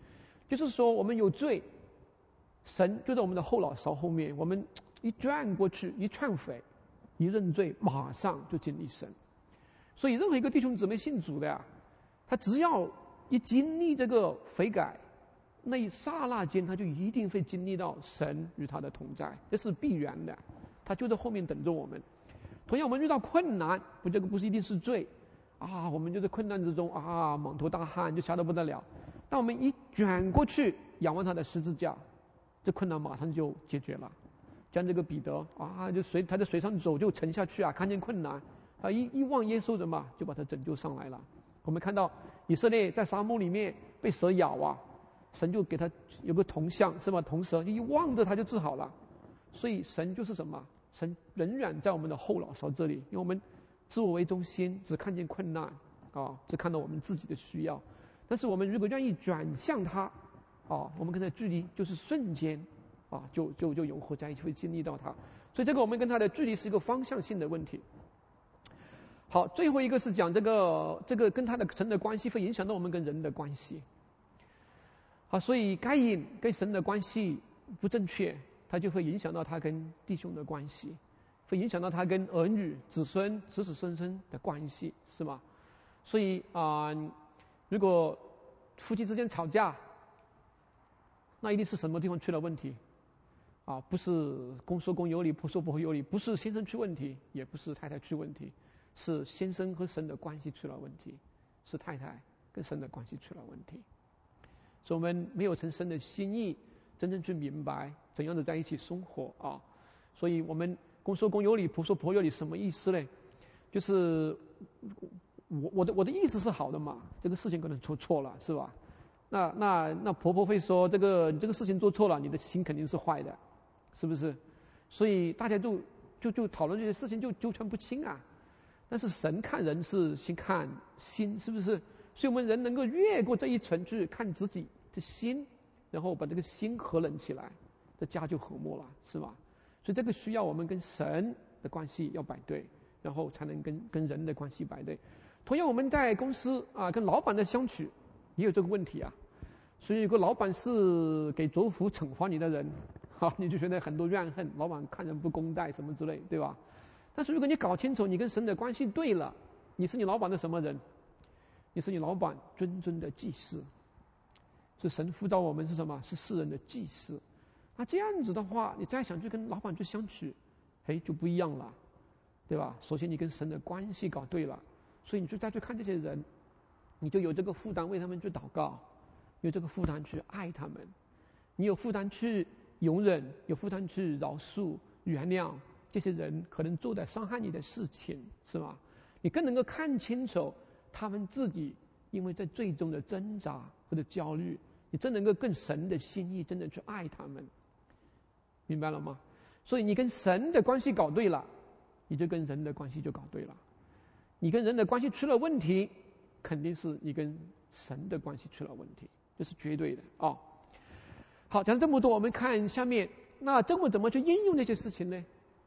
就是说我们有罪，神就在我们的后脑勺后面，我们一转过去，一忏悔，一认罪，马上就经历神。所以任何一个弟兄姊妹信主的呀，他只要一经历这个悔改，那一刹那间他就一定会经历到神与他的同在，这是必然的，他就在后面等着我们。同样我们遇到困难，这个不是一定是罪啊，我们就在困难之中啊，满头大汗，就吓得不得了。当我们一转过去仰望他的十字架，这困难马上就解决了。像这个彼得啊，他在水上走就沉下去啊，看见困难啊，一望耶稣，什么就把他拯救上来了。我们看到以色列在沙漠里面被蛇咬啊，神就给他有个铜像，是吧？铜蛇一望着他就治好了。所以神就是什么？神仍然在我们的后脑勺这里，因为我们自我为中心，只看见困难啊，只看到我们自己的需要。但是我们如果愿意转向他啊，我们跟他的距离就是瞬间啊，就融合在一起，会经历到他。所以这个我们跟他的距离是一个方向性的问题。好，最后一个是讲这个跟他的神的关系会影响到我们跟人的关系。好，所以该隐跟神的关系不正确，他就会影响到他跟弟兄的关系，会影响到他跟儿女、子孙、子子孙孙的关系，是吗？所以如果夫妻之间吵架，那一定是什么地方出了问题啊？不是公说公有理，婆说婆有理，不是先生出问题，也不是太太出问题，是先生和神的关系出了问题，是太太跟神的关系出了问题。所以我们没有成神的心意，真正去明白怎样的在一起生活啊。所以我们公说公有理，婆说婆有理，什么意思呢？就是我的意思是好的嘛，这个事情可能做错了，是吧？那婆婆会说这个事情做错了，你的心肯定是坏的，是不是？所以大家就讨论这些事情就纠缠不清啊。但是神看人是先看心，是不是？所以我们人能够越过这一层去看自己的心，然后把这个心合拢起来，这家就和睦了，是吧？所以这个需要我们跟神的关系要摆对，然后才能跟人的关系摆对。同样我们在公司啊跟老板的相处也有这个问题啊。所以如果老板是给左辅惩罚你的人，你就觉得很多怨恨，老板看人不公待什么之类，对吧？但是如果你搞清楚你跟神的关系对了，你是你老板的什么人？你是你老板谆谆的祭司。所以神呼召我们是什么？是世人的祭司。那这样子的话，你再想去跟老板去相处，就不一样了，对吧？首先你跟神的关系搞对了，所以你就再去看这些人，你就有这个负担为他们去祷告，有这个负担去爱他们，你有负担去容忍，有负担去饶恕、原谅这些人可能做的伤害你的事情，是吗？你更能够看清楚他们自己因为在最终的挣扎或者焦虑，你真能够更神的心意真的去爱他们，明白了吗？所以你跟神的关系搞对了，你就跟人的关系就搞对了。你跟人的关系出了问题，肯定是你跟神的关系出了问题，这是绝对的啊。好，讲了这么多，我们看下面，那怎么去应用这些事情呢？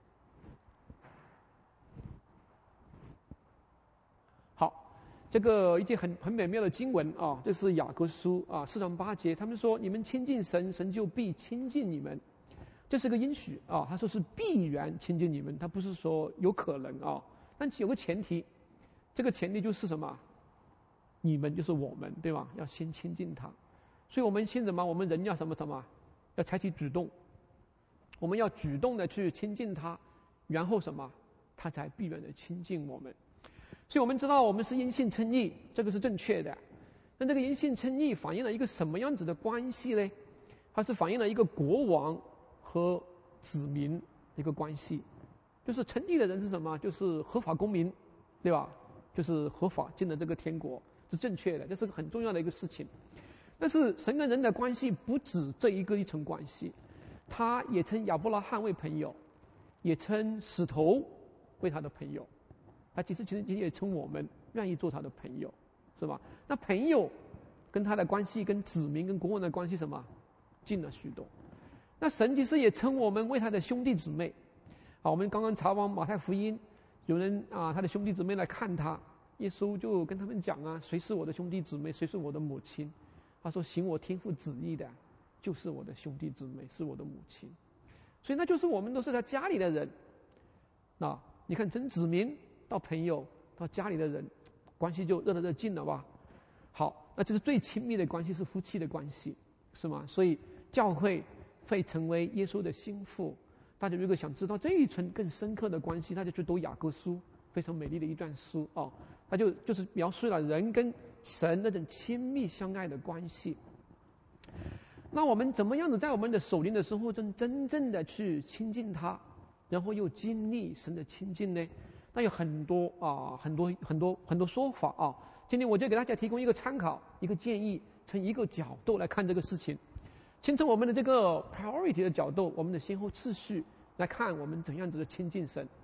好，这个一节很美妙的经文啊，这是雅各书啊4章8节，他们说你们亲近神，神就必亲近你们，这是个应许啊，他说是必然亲近你们，他不是说有可能啊，但有个前提，这个前提就是什么？你们就是我们，对吧？要先亲近他，所以我们先什么？我们人要什么？要采取主动，我们要主动的去亲近他，然后什么？他才必然的亲近我们。所以我们知道我们是因信称义，这个是正确的。那这个因信称义反映了一个什么样子的关系呢？它是反映了一个国王和子民的一个关系。就是称义的人是什么？就是合法公民，对吧？就是合法进了这个天国，是正确的，这是个很重要的一个事情。但是神跟人的关系不止这一层关系，他也称亚伯拉罕为朋友，也称使徒为他的朋友，他其实也称我们愿意做他的朋友，是吧？那朋友跟他的关系跟子民跟国王的关系什么近了许多。那神其实也称我们为他的兄弟姊妹。好，我们刚刚查完马太福音，有人他的兄弟姊妹来看他，耶稣就跟他们讲谁是我的兄弟姊妹，谁是我的母亲他说行我天父旨意的就是我的兄弟姊妹，是我的母亲。所以那就是我们都是他家里的人。那你看从子民到朋友到家里的人，关系就热得热近了吧。好，那这是最亲密的关系，是夫妻的关系，是吗？所以教会会成为耶稣的心腹。大家如果想知道这一层更深刻的关系，大家去读雅各书，非常美丽的一段书哦。它就是描述了人跟神那种亲密相爱的关系。那我们怎么样子在我们的属灵的生活中真正的去亲近他，然后又经历神的亲近呢？那有很多说法啊。今天我就给大家提供一个参考，一个建议，从一个角度来看这个事情。先从我们的这个 priority 的角度，我们的先后次序来看我们怎样子的亲近神。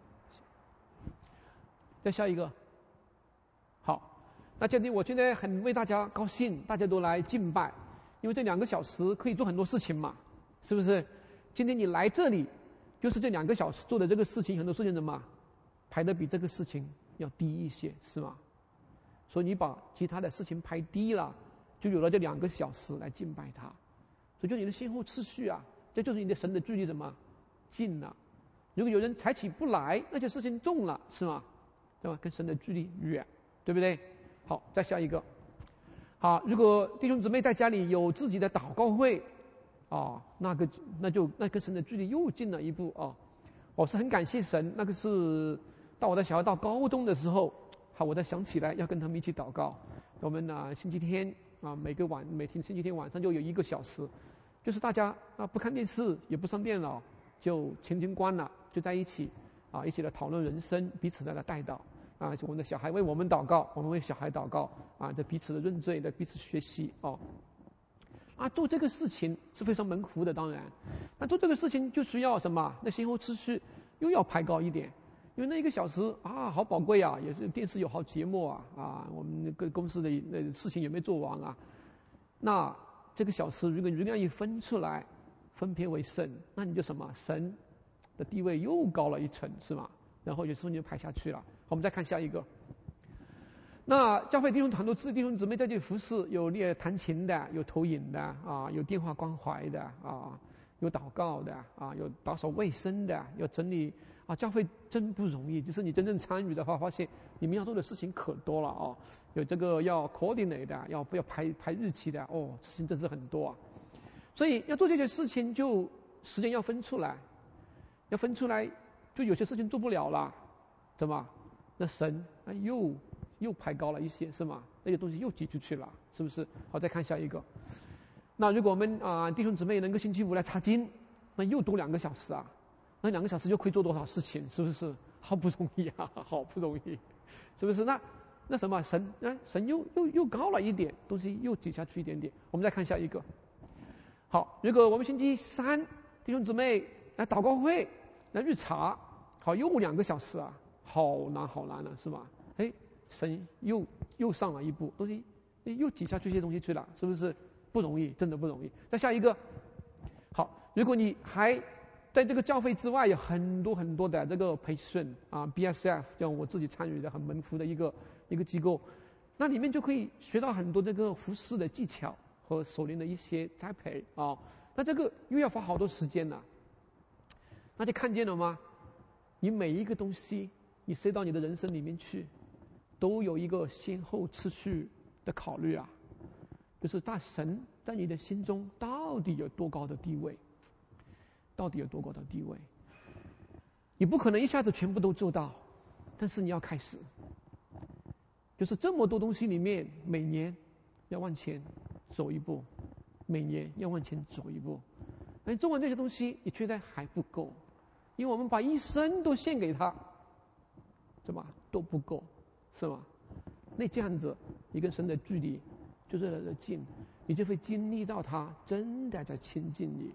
再下一个。好，那今天我觉得很为大家高兴，大家都来敬拜，因为这2个小时可以做很多事情嘛，是不是？今天你来这里，就是这2个小时做的这个事情，很多事情怎么排得比这个事情要低一些，是吗？所以你把其他的事情排低了，就有了这2个小时来敬拜他。所以就你的先后次序啊，这就是你的神的距离怎么近了。如果有人采取不来，那就事情重了，是吗？对吧？跟神的距离远，对不对？好，再下一个。好，如果弟兄姊妹在家里有自己的祷告会啊，那跟神的距离又近了一步啊。我是很感谢神，那个是到我的小孩到高中的时候，好，我才想起来要跟他们一起祷告。我们星期天啊，每天星期天晚上就有1个小时，就是大家不看电视也不上电脑，就全经关了，就在一起啊，一起来讨论人生，彼此在那带祷啊，我们的小孩为我们祷告，我们为小孩祷告啊，在彼此的认罪，在彼此学习哦。做这个事情是非常蒙福的，当然，那做这个事情就需要什么？那先后次序又要排高一点，因为那1个小时啊，好宝贵啊，也是电视有好节目啊，我们那个公司的那事情也没做完啊。那这个小时如果你愿意分出来，分别为圣，那你就什么？神的地位又高了一层，是吗？然后有时候你就排下去了。我们再看下一个。那教会很多弟兄姊妹在这里服侍，有弹琴的，有投影的啊，有电话关怀的啊，有祷告的啊，有打扫卫生的，有整理啊。教会真不容易，就是你真正参与的话，发现你们要做的事情可多了啊。有这个要 coordinate 的，要排日期的哦，事情真是很多啊。所以要做这些事情，就时间要分出来，就有些事情做不了了，怎么？那神又排高了一些，是吗？那些东西又挤出去了，是不是？好，再看下一个。那如果我们弟兄姊妹能够星期五来查经，那又多2个小时啊，那2个小时就可以做多少事情，是不是？好不容易啊，好不容易，是不是？那什么神又高了一点，东西又挤下去一点点。我们再看下一个。好，如果我们星期三弟兄姊妹来祷告会来日查，好，又2个小时啊，好难了，是吧？神又上了一步，东西又挤下去一些东西去了，是不是？不容易，真的不容易。再下一个。好，如果你还在这个教会之外有很多的这个培训啊 ，BSF 像我自己参与的很蒙福的一个机构，那里面就可以学到很多这个服侍的技巧和属灵的一些栽培啊。那这个又要花好多时间了，那就看见了吗？你每一个东西你塞到你的人生里面去，都有一个先后次序的考虑啊，就是大神在你的心中到底有多高的地位，你不可能一下子全部都做到，但是你要开始，就是这么多东西里面，每年要往前走一步，做完这些东西你觉得还不够，因为我们把一生都献给他，是吧？都不够，是吗？那这样子你跟神的距离就越来越近，你就会经历到他真的在亲近你。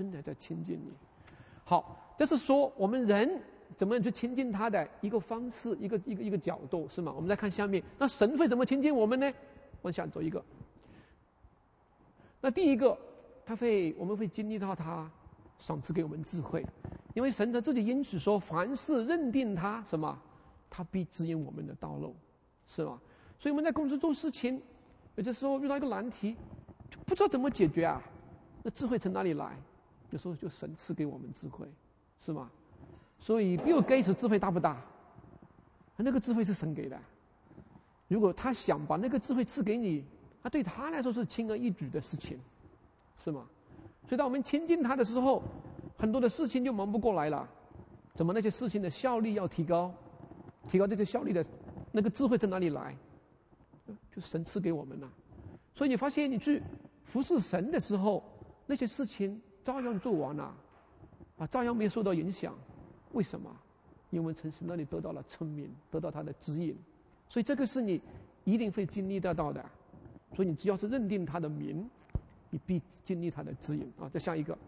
好，这是说我们人怎么样去亲近他的一个方式，一个角度，是吗？我们再看下面，那神会怎么亲近我们呢？往下走一个。那第一个，我们会经历到他赏赐给我们智慧，因为神他自己因此说，凡事认定他什么，他必指引我们的道路，是吗？所以我们在公司做事情，有的时候遇到一个难题， 就不知道怎么解决啊。那智慧从哪里来？有时候就神赐给我们智慧，是吗？所以比尔盖茨智慧大不大？那个智慧是神给的。如果他想把那个智慧赐给你，那对他来说是轻而易举的事情，是吗？所以当我们亲近他的时候，很多的事情就忙不过来了。怎么那些事情的效率要提高？提高这些效率的那个智慧从哪里来？就神赐给我们了。所以你发现你去服侍神的时候，那些事情照样做完了，照样没有受到影响。为什么？因为我们从神那里得到了聪明，得到他的指引。所以这个是你一定会经历得到的。所以你只要是认定他的名，你必经历他的指引啊。再下一个，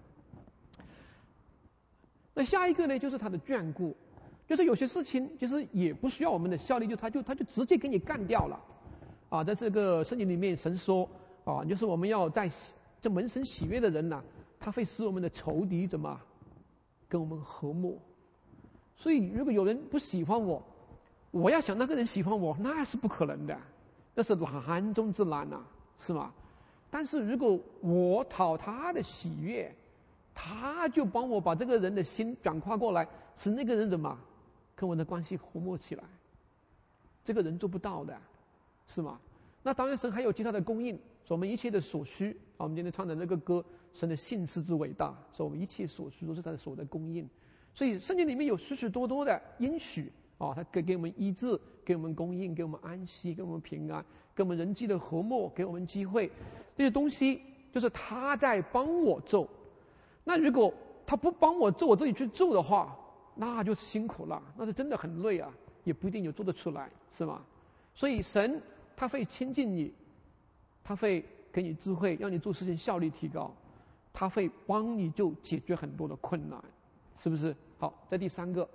那下一个呢，就是他的眷顾。就是有些事情其实也不需要我们的效力，他就直接给你干掉了啊。在这个圣经里面，神说啊，就是我们要在这蒙神喜悦的人呐，他会使我们的仇敌怎么跟我们和睦。所以如果有人不喜欢我，我要想那个人喜欢我，那是不可能的，那是难中之难呐，是吗？但是如果我讨他的喜悦，他就帮我把这个人的心转化过来，使那个人怎么跟我的关系和睦起来。这个人做不到的，是吗？那当然神还有其他的供应，说我们一切的所需啊，我们今天唱的那个歌，神的信实之伟大，说我们一切所需都是他所的供应。所以圣经里面有许许多多的应许啊，他给我们医治，给我们供应，给我们安息，给我们平安，给我们人际的和睦，给我们机会。这些东西就是他在帮我做。那如果他不帮我做，我自己去做的话，那就辛苦了，那是真的很累啊，也不一定有做得出来，是吗？所以神他会亲近你，他会给你智慧，让你做事情效率提高，他会帮你就解决很多的困难，是不是？好，在第三个，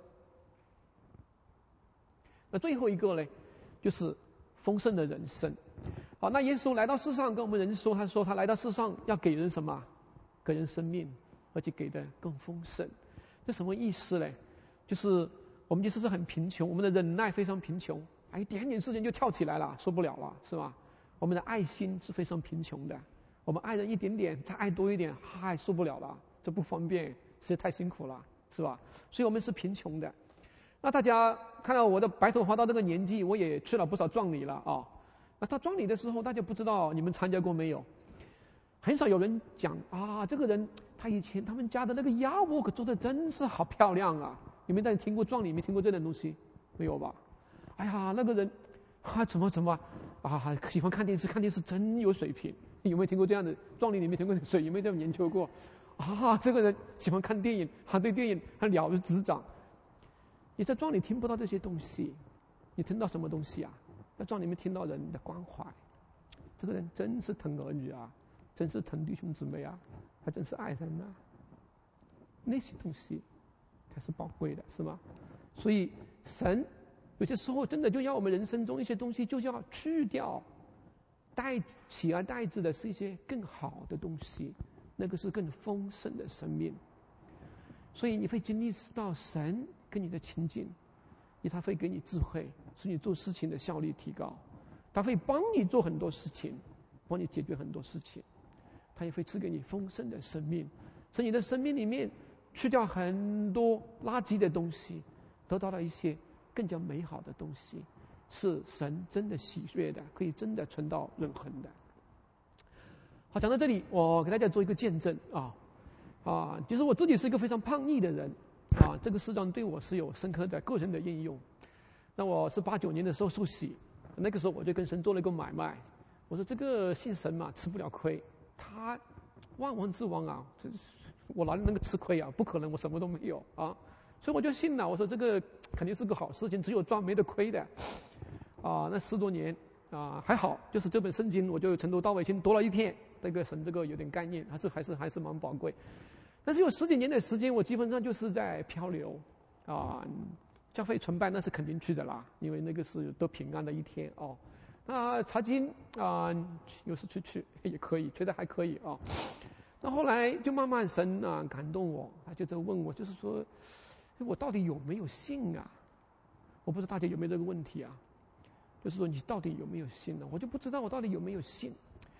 那最后一个呢，就是丰盛的人生。好，那耶稣来到世上跟我们人说，他说他来到世上要给人什么？给人生命，而且给的更丰盛。这什么意思呢？就是我们就是很贫穷，我们的忍耐非常贫穷，一点点事情就跳起来了，受不了了，是吧？我们的爱心是非常贫穷的，我们爱人一点点，再爱多一点，受不了了，这不方便，实在太辛苦了，是吧？所以我们是贫穷的。那大家看到我的白头发到这个年纪，我也去了不少葬礼了啊。那到葬礼的时候，大家不知道你们参加过没有？很少有人讲啊，这个人他以前他们家的那个鸭窝可做的真是好漂亮啊！你们大家听过葬礼没听过这种东西？没有吧？哎呀，那个人怎么喜欢看电视，看电视真有水平。有没有听过这样的葬礼？里面听过有没有这样研究过啊？这个人喜欢看电影，对电影还了如指掌。你在葬礼听不到这些东西，你听到什么东西啊？在葬礼里面听到人的关怀，这个人真是疼儿女啊，真是疼弟兄姊妹啊，还真是爱人啊，那些东西才是宝贵的，是吗？所以神有些时候真的就要我们人生中一些东西就要去掉，取而代之的是一些更好的东西，那个是更丰盛的生命。所以你会经历到神跟你的亲近，他会给你智慧，使你做事情的效率提高，他会帮你做很多事情，帮你解决很多事情，他也会赐给你丰盛的生命，使你的生命里面去掉很多垃圾的东西，得到了一些更加美好的东西，是神真的喜悦的，可以真的存到永恒的。好，讲到这里，我给大家做一个见证其实我自己是一个非常叛逆的人这个事上对我是有深刻的个人的应用。那我是89年的时候受洗，那个时候我就跟神做了一个买卖，我说这个信神嘛，吃不了亏，他万王之王我哪里能够吃亏不可能，我什么都没有所以我就信了，我说这个肯定是个好事情，只有赚没得亏的那10多年还好，就是这本圣经我就从头到尾先读了一遍，这个神这个有点概念，还是蛮宝贵。但是有10几年的时间，我基本上就是在漂流教会崇拜那是肯定去的啦，因为那个是得平安的一天那查经有时去也可以，觉得还可以那后来就慢慢神感动我，他就在问我，就是说我到底有没有信我不知道大家有没有这个问题就是说你到底有没有信呢？我就不知道我到底有没有信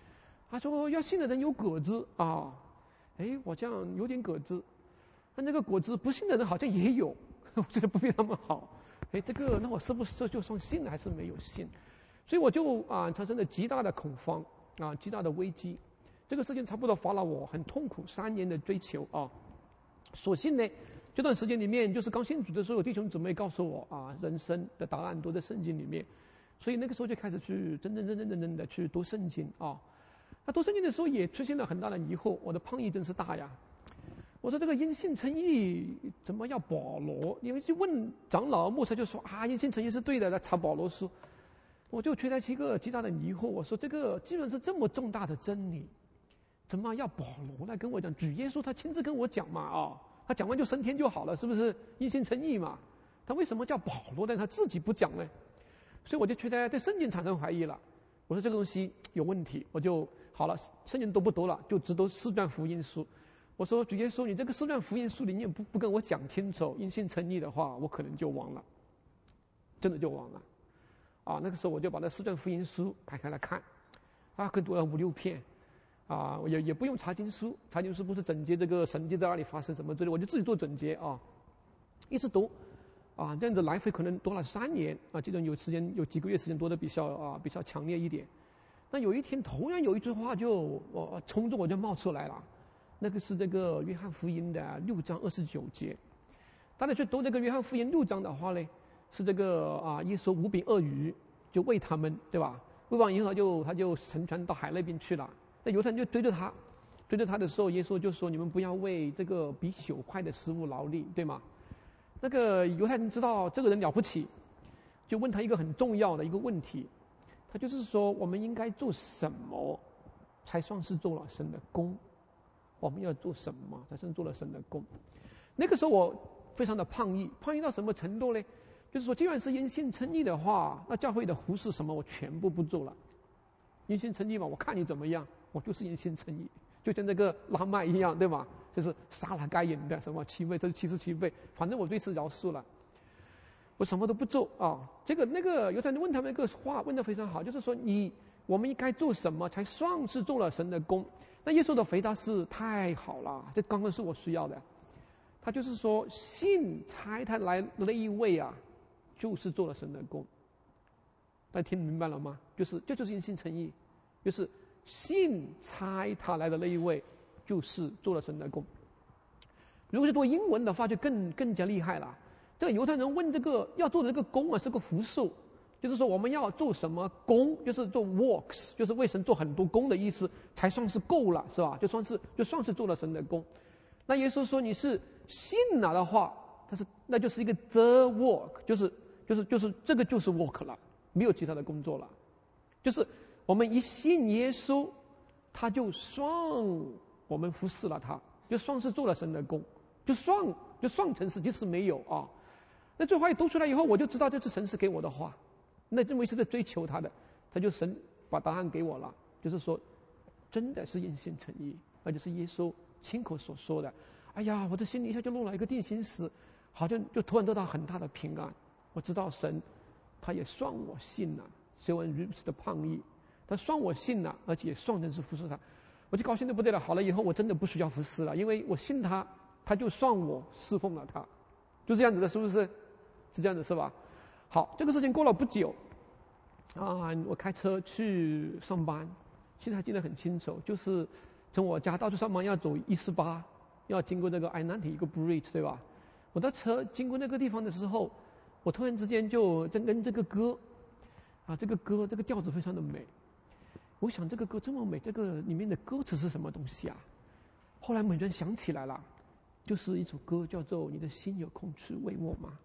他说要信的人有果子啊，我这样有点果子，那个果子不信的人好像也有，我觉得不比他们好。这个那我是不是就算信了还是没有信？所以我就产生了极大的恐慌极大的危机。这个事情差不多花了我很痛苦3年的追求啊。所幸呢，这段时间里面就是刚信主的时候，弟兄姊妹告诉我人生的答案都在圣经里面，所以那个时候就开始去真的去读圣经啊。那读圣经的时候也出现了很大的疑惑，我的胖意真是大呀。我说这个因信称义怎么要保罗？因为去问长老牧师就说因信称义是对的，来查保罗书。我就觉得是一个极大的疑惑。我说这个既然是这么重大的真理，怎么要保罗来跟我讲？主耶稣他亲自跟我讲嘛他讲完就升天就好了，是不是因信称义嘛？他为什么叫保罗呢？他自己不讲呢？所以我就觉得对圣经产生怀疑了。我说这个东西有问题，我就好了，圣经都不读了，就只读4卷福音书。我说主耶稣，你这个4卷福音书里面不跟我讲清楚因信称义的话，我可能就忘了，真的就忘了那个时候我就把那4卷福音书排开来看可以读了5、6篇也不用查经书不是整节这个神迹在哪里发生什么之类，我就自己做整节一直读这样子来回可能读了3年这种有几个月时间读的比较强烈一点。那有一天突然有一句话就冲着我就冒出来了，那个是这个约翰福音的6章29节。大家去读这个约翰福音6章的话呢，是这个耶稣5饼2鱼就喂他们，对吧？喂完以后他就乘船到海那边去了。那犹太人就追着他的时候，耶稣就说：“你们不要为这个比朽坏的食物劳力，对吗？”那个犹太人知道这个人了不起，就问他一个很重要的一个问题，他就是说我们应该做什么才算是做了神的工？我们要做什么才算做了神的工？那个时候我非常的叛逆到什么程度呢？就是说，既然是因信称义的话，那教会的服事什么我全部不做了。因信称义嘛，我看你怎么样，我就是因信称义，就像这个拉麦一样，对吧？就是杀了该隐的什么7倍，这是77倍，反正我这次饶恕了，我什么都不做那个犹太人问他们一个话问得非常好，就是说我们应该做什么才算是做了神的工？那耶稣的回答是太好了，这刚刚是我需要的。他就是说，信差他来的那一位就是做了神的工。大家听明白了吗？这就是因信称义，就是信差他来的那一位就是做了神的工。如果是读英文的话，就更加厉害了。这个犹太人问这个要做的这个工是个复数，就是说我们要做什么工，就是做 works， 就是为神做很多工的意思，才算是够了，是吧？就算是做了神的工。那耶稣说你是信了的话，那就是一个 the work， 就是这个就是 work 了，没有其他的工作了。就是我们一信耶稣，他就算我们服侍了他，就算是做了神的工，就算成是，即使没有那这话一读出来以后，我就知道这是神是给我的话，那认为是在追求他的，他就神把答案给我了，就是说真的是因信称义，而且是耶稣亲口所说的。哎呀，我的心里一下就落了一个定心石，好像就突然得到很大的平安。我知道神他也算我信了，虽然如此的叛逆，他算我信了，而且算成是服侍他，我就高兴得不得了。好了以后我真的不需要服侍了，因为我信他，他就算我侍奉了他，就这样子的，是不是？是这样子是吧？好，这个事情过了不久我开车去上班，现在还记得很清楚，就是从我家到处上班要走148，要经过这个 I-90 一个 bridge， 对吧？我的车经过那个地方的时候，我突然之间就跟这个歌这个歌这个调子非常的美，我想这个歌这么美，这个里面的歌词是什么东西后来猛然想起来了，就是一首歌叫做你的心有空处为我吗？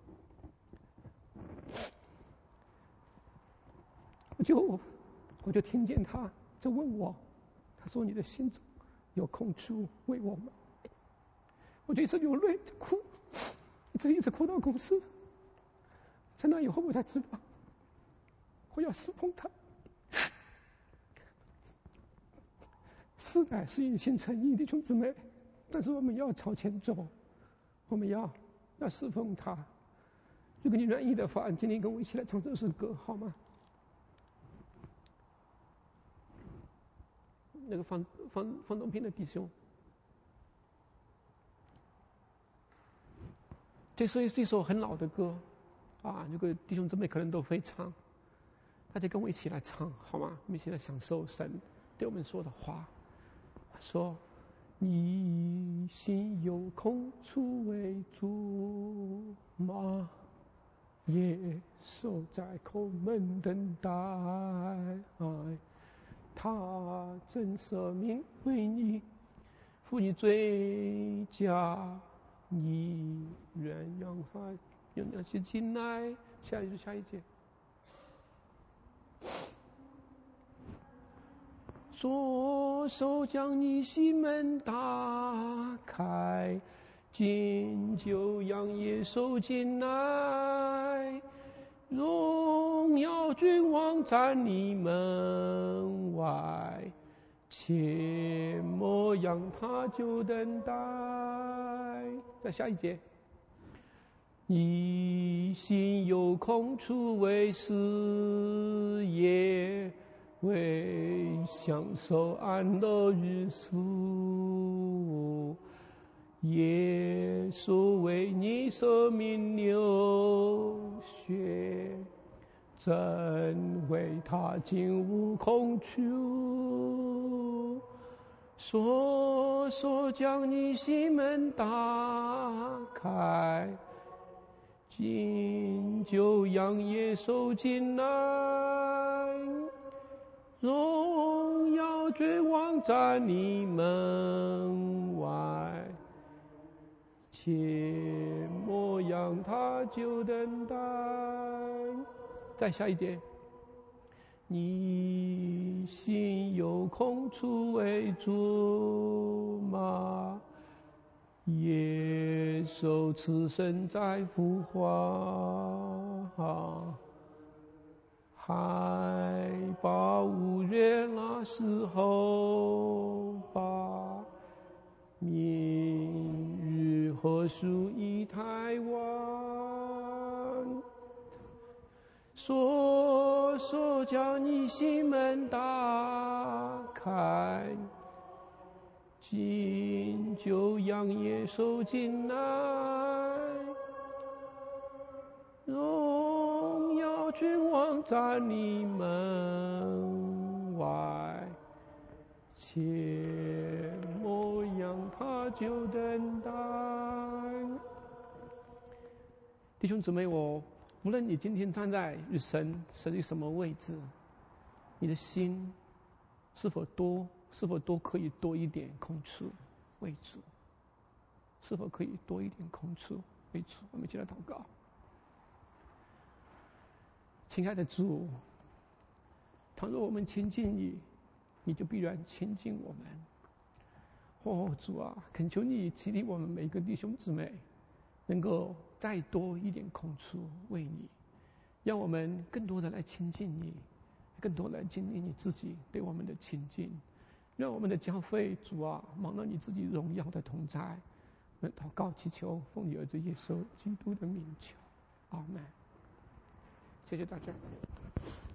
我就听见他在问我，他说你的心中有空处为我吗？我就一直流泪就哭，一直哭到公司。在那以后我才知道我要侍奉他。是的，是因信称义，弟兄姊妹，但是我们要朝前走，我们要侍奉他。如果你愿意的话，今天跟我一起来唱这首歌好吗？ 那个方东平的弟兄。这是一首很老的歌啊，这个弟兄姊妹可能都会唱，大家跟我一起来唱好吗？我们一起来享受神对我们说的话。他说：你心有空处为主吗？耶稣在叩门等待，他真舍命为你负你罪加，你愿让他去进来。下一节，左手将你心门打开，进就让耶稣进来，荣耀君王站你门外，切莫让他就等待。再下一节，你心有空处为事业，为享受安乐日数，耶稣为你舍命流血，真为他进无空处。说将你心门打开，进就让耶稣进来，荣耀君王站你门外，切莫让他就等待。再下一节，你心有空处为主吗？耶稣此生在复活，海报五月那时候吧，明日何属于台湾？说将你心门打开，进就让耶稣进来，荣耀君王站你门外，切莫让他就等待。弟兄姊妹，无论你今天站在与神于什么位置，你的心是否多可以多一点空处为主？是否可以多一点空处为主？我们一起来祷告。亲爱的主，倘若我们亲近你，你就必然亲近我们。主啊，恳求你激励我们每个弟兄姊妹，能够再多一点空处为你，让我们更多的来亲近你，更多来经历你自己对我们的亲近，让我们的教会主啊，蒙了你自己荣耀的同在。我们祷告祈求，奉你儿子耶稣基督的名求，阿们。谢谢大家。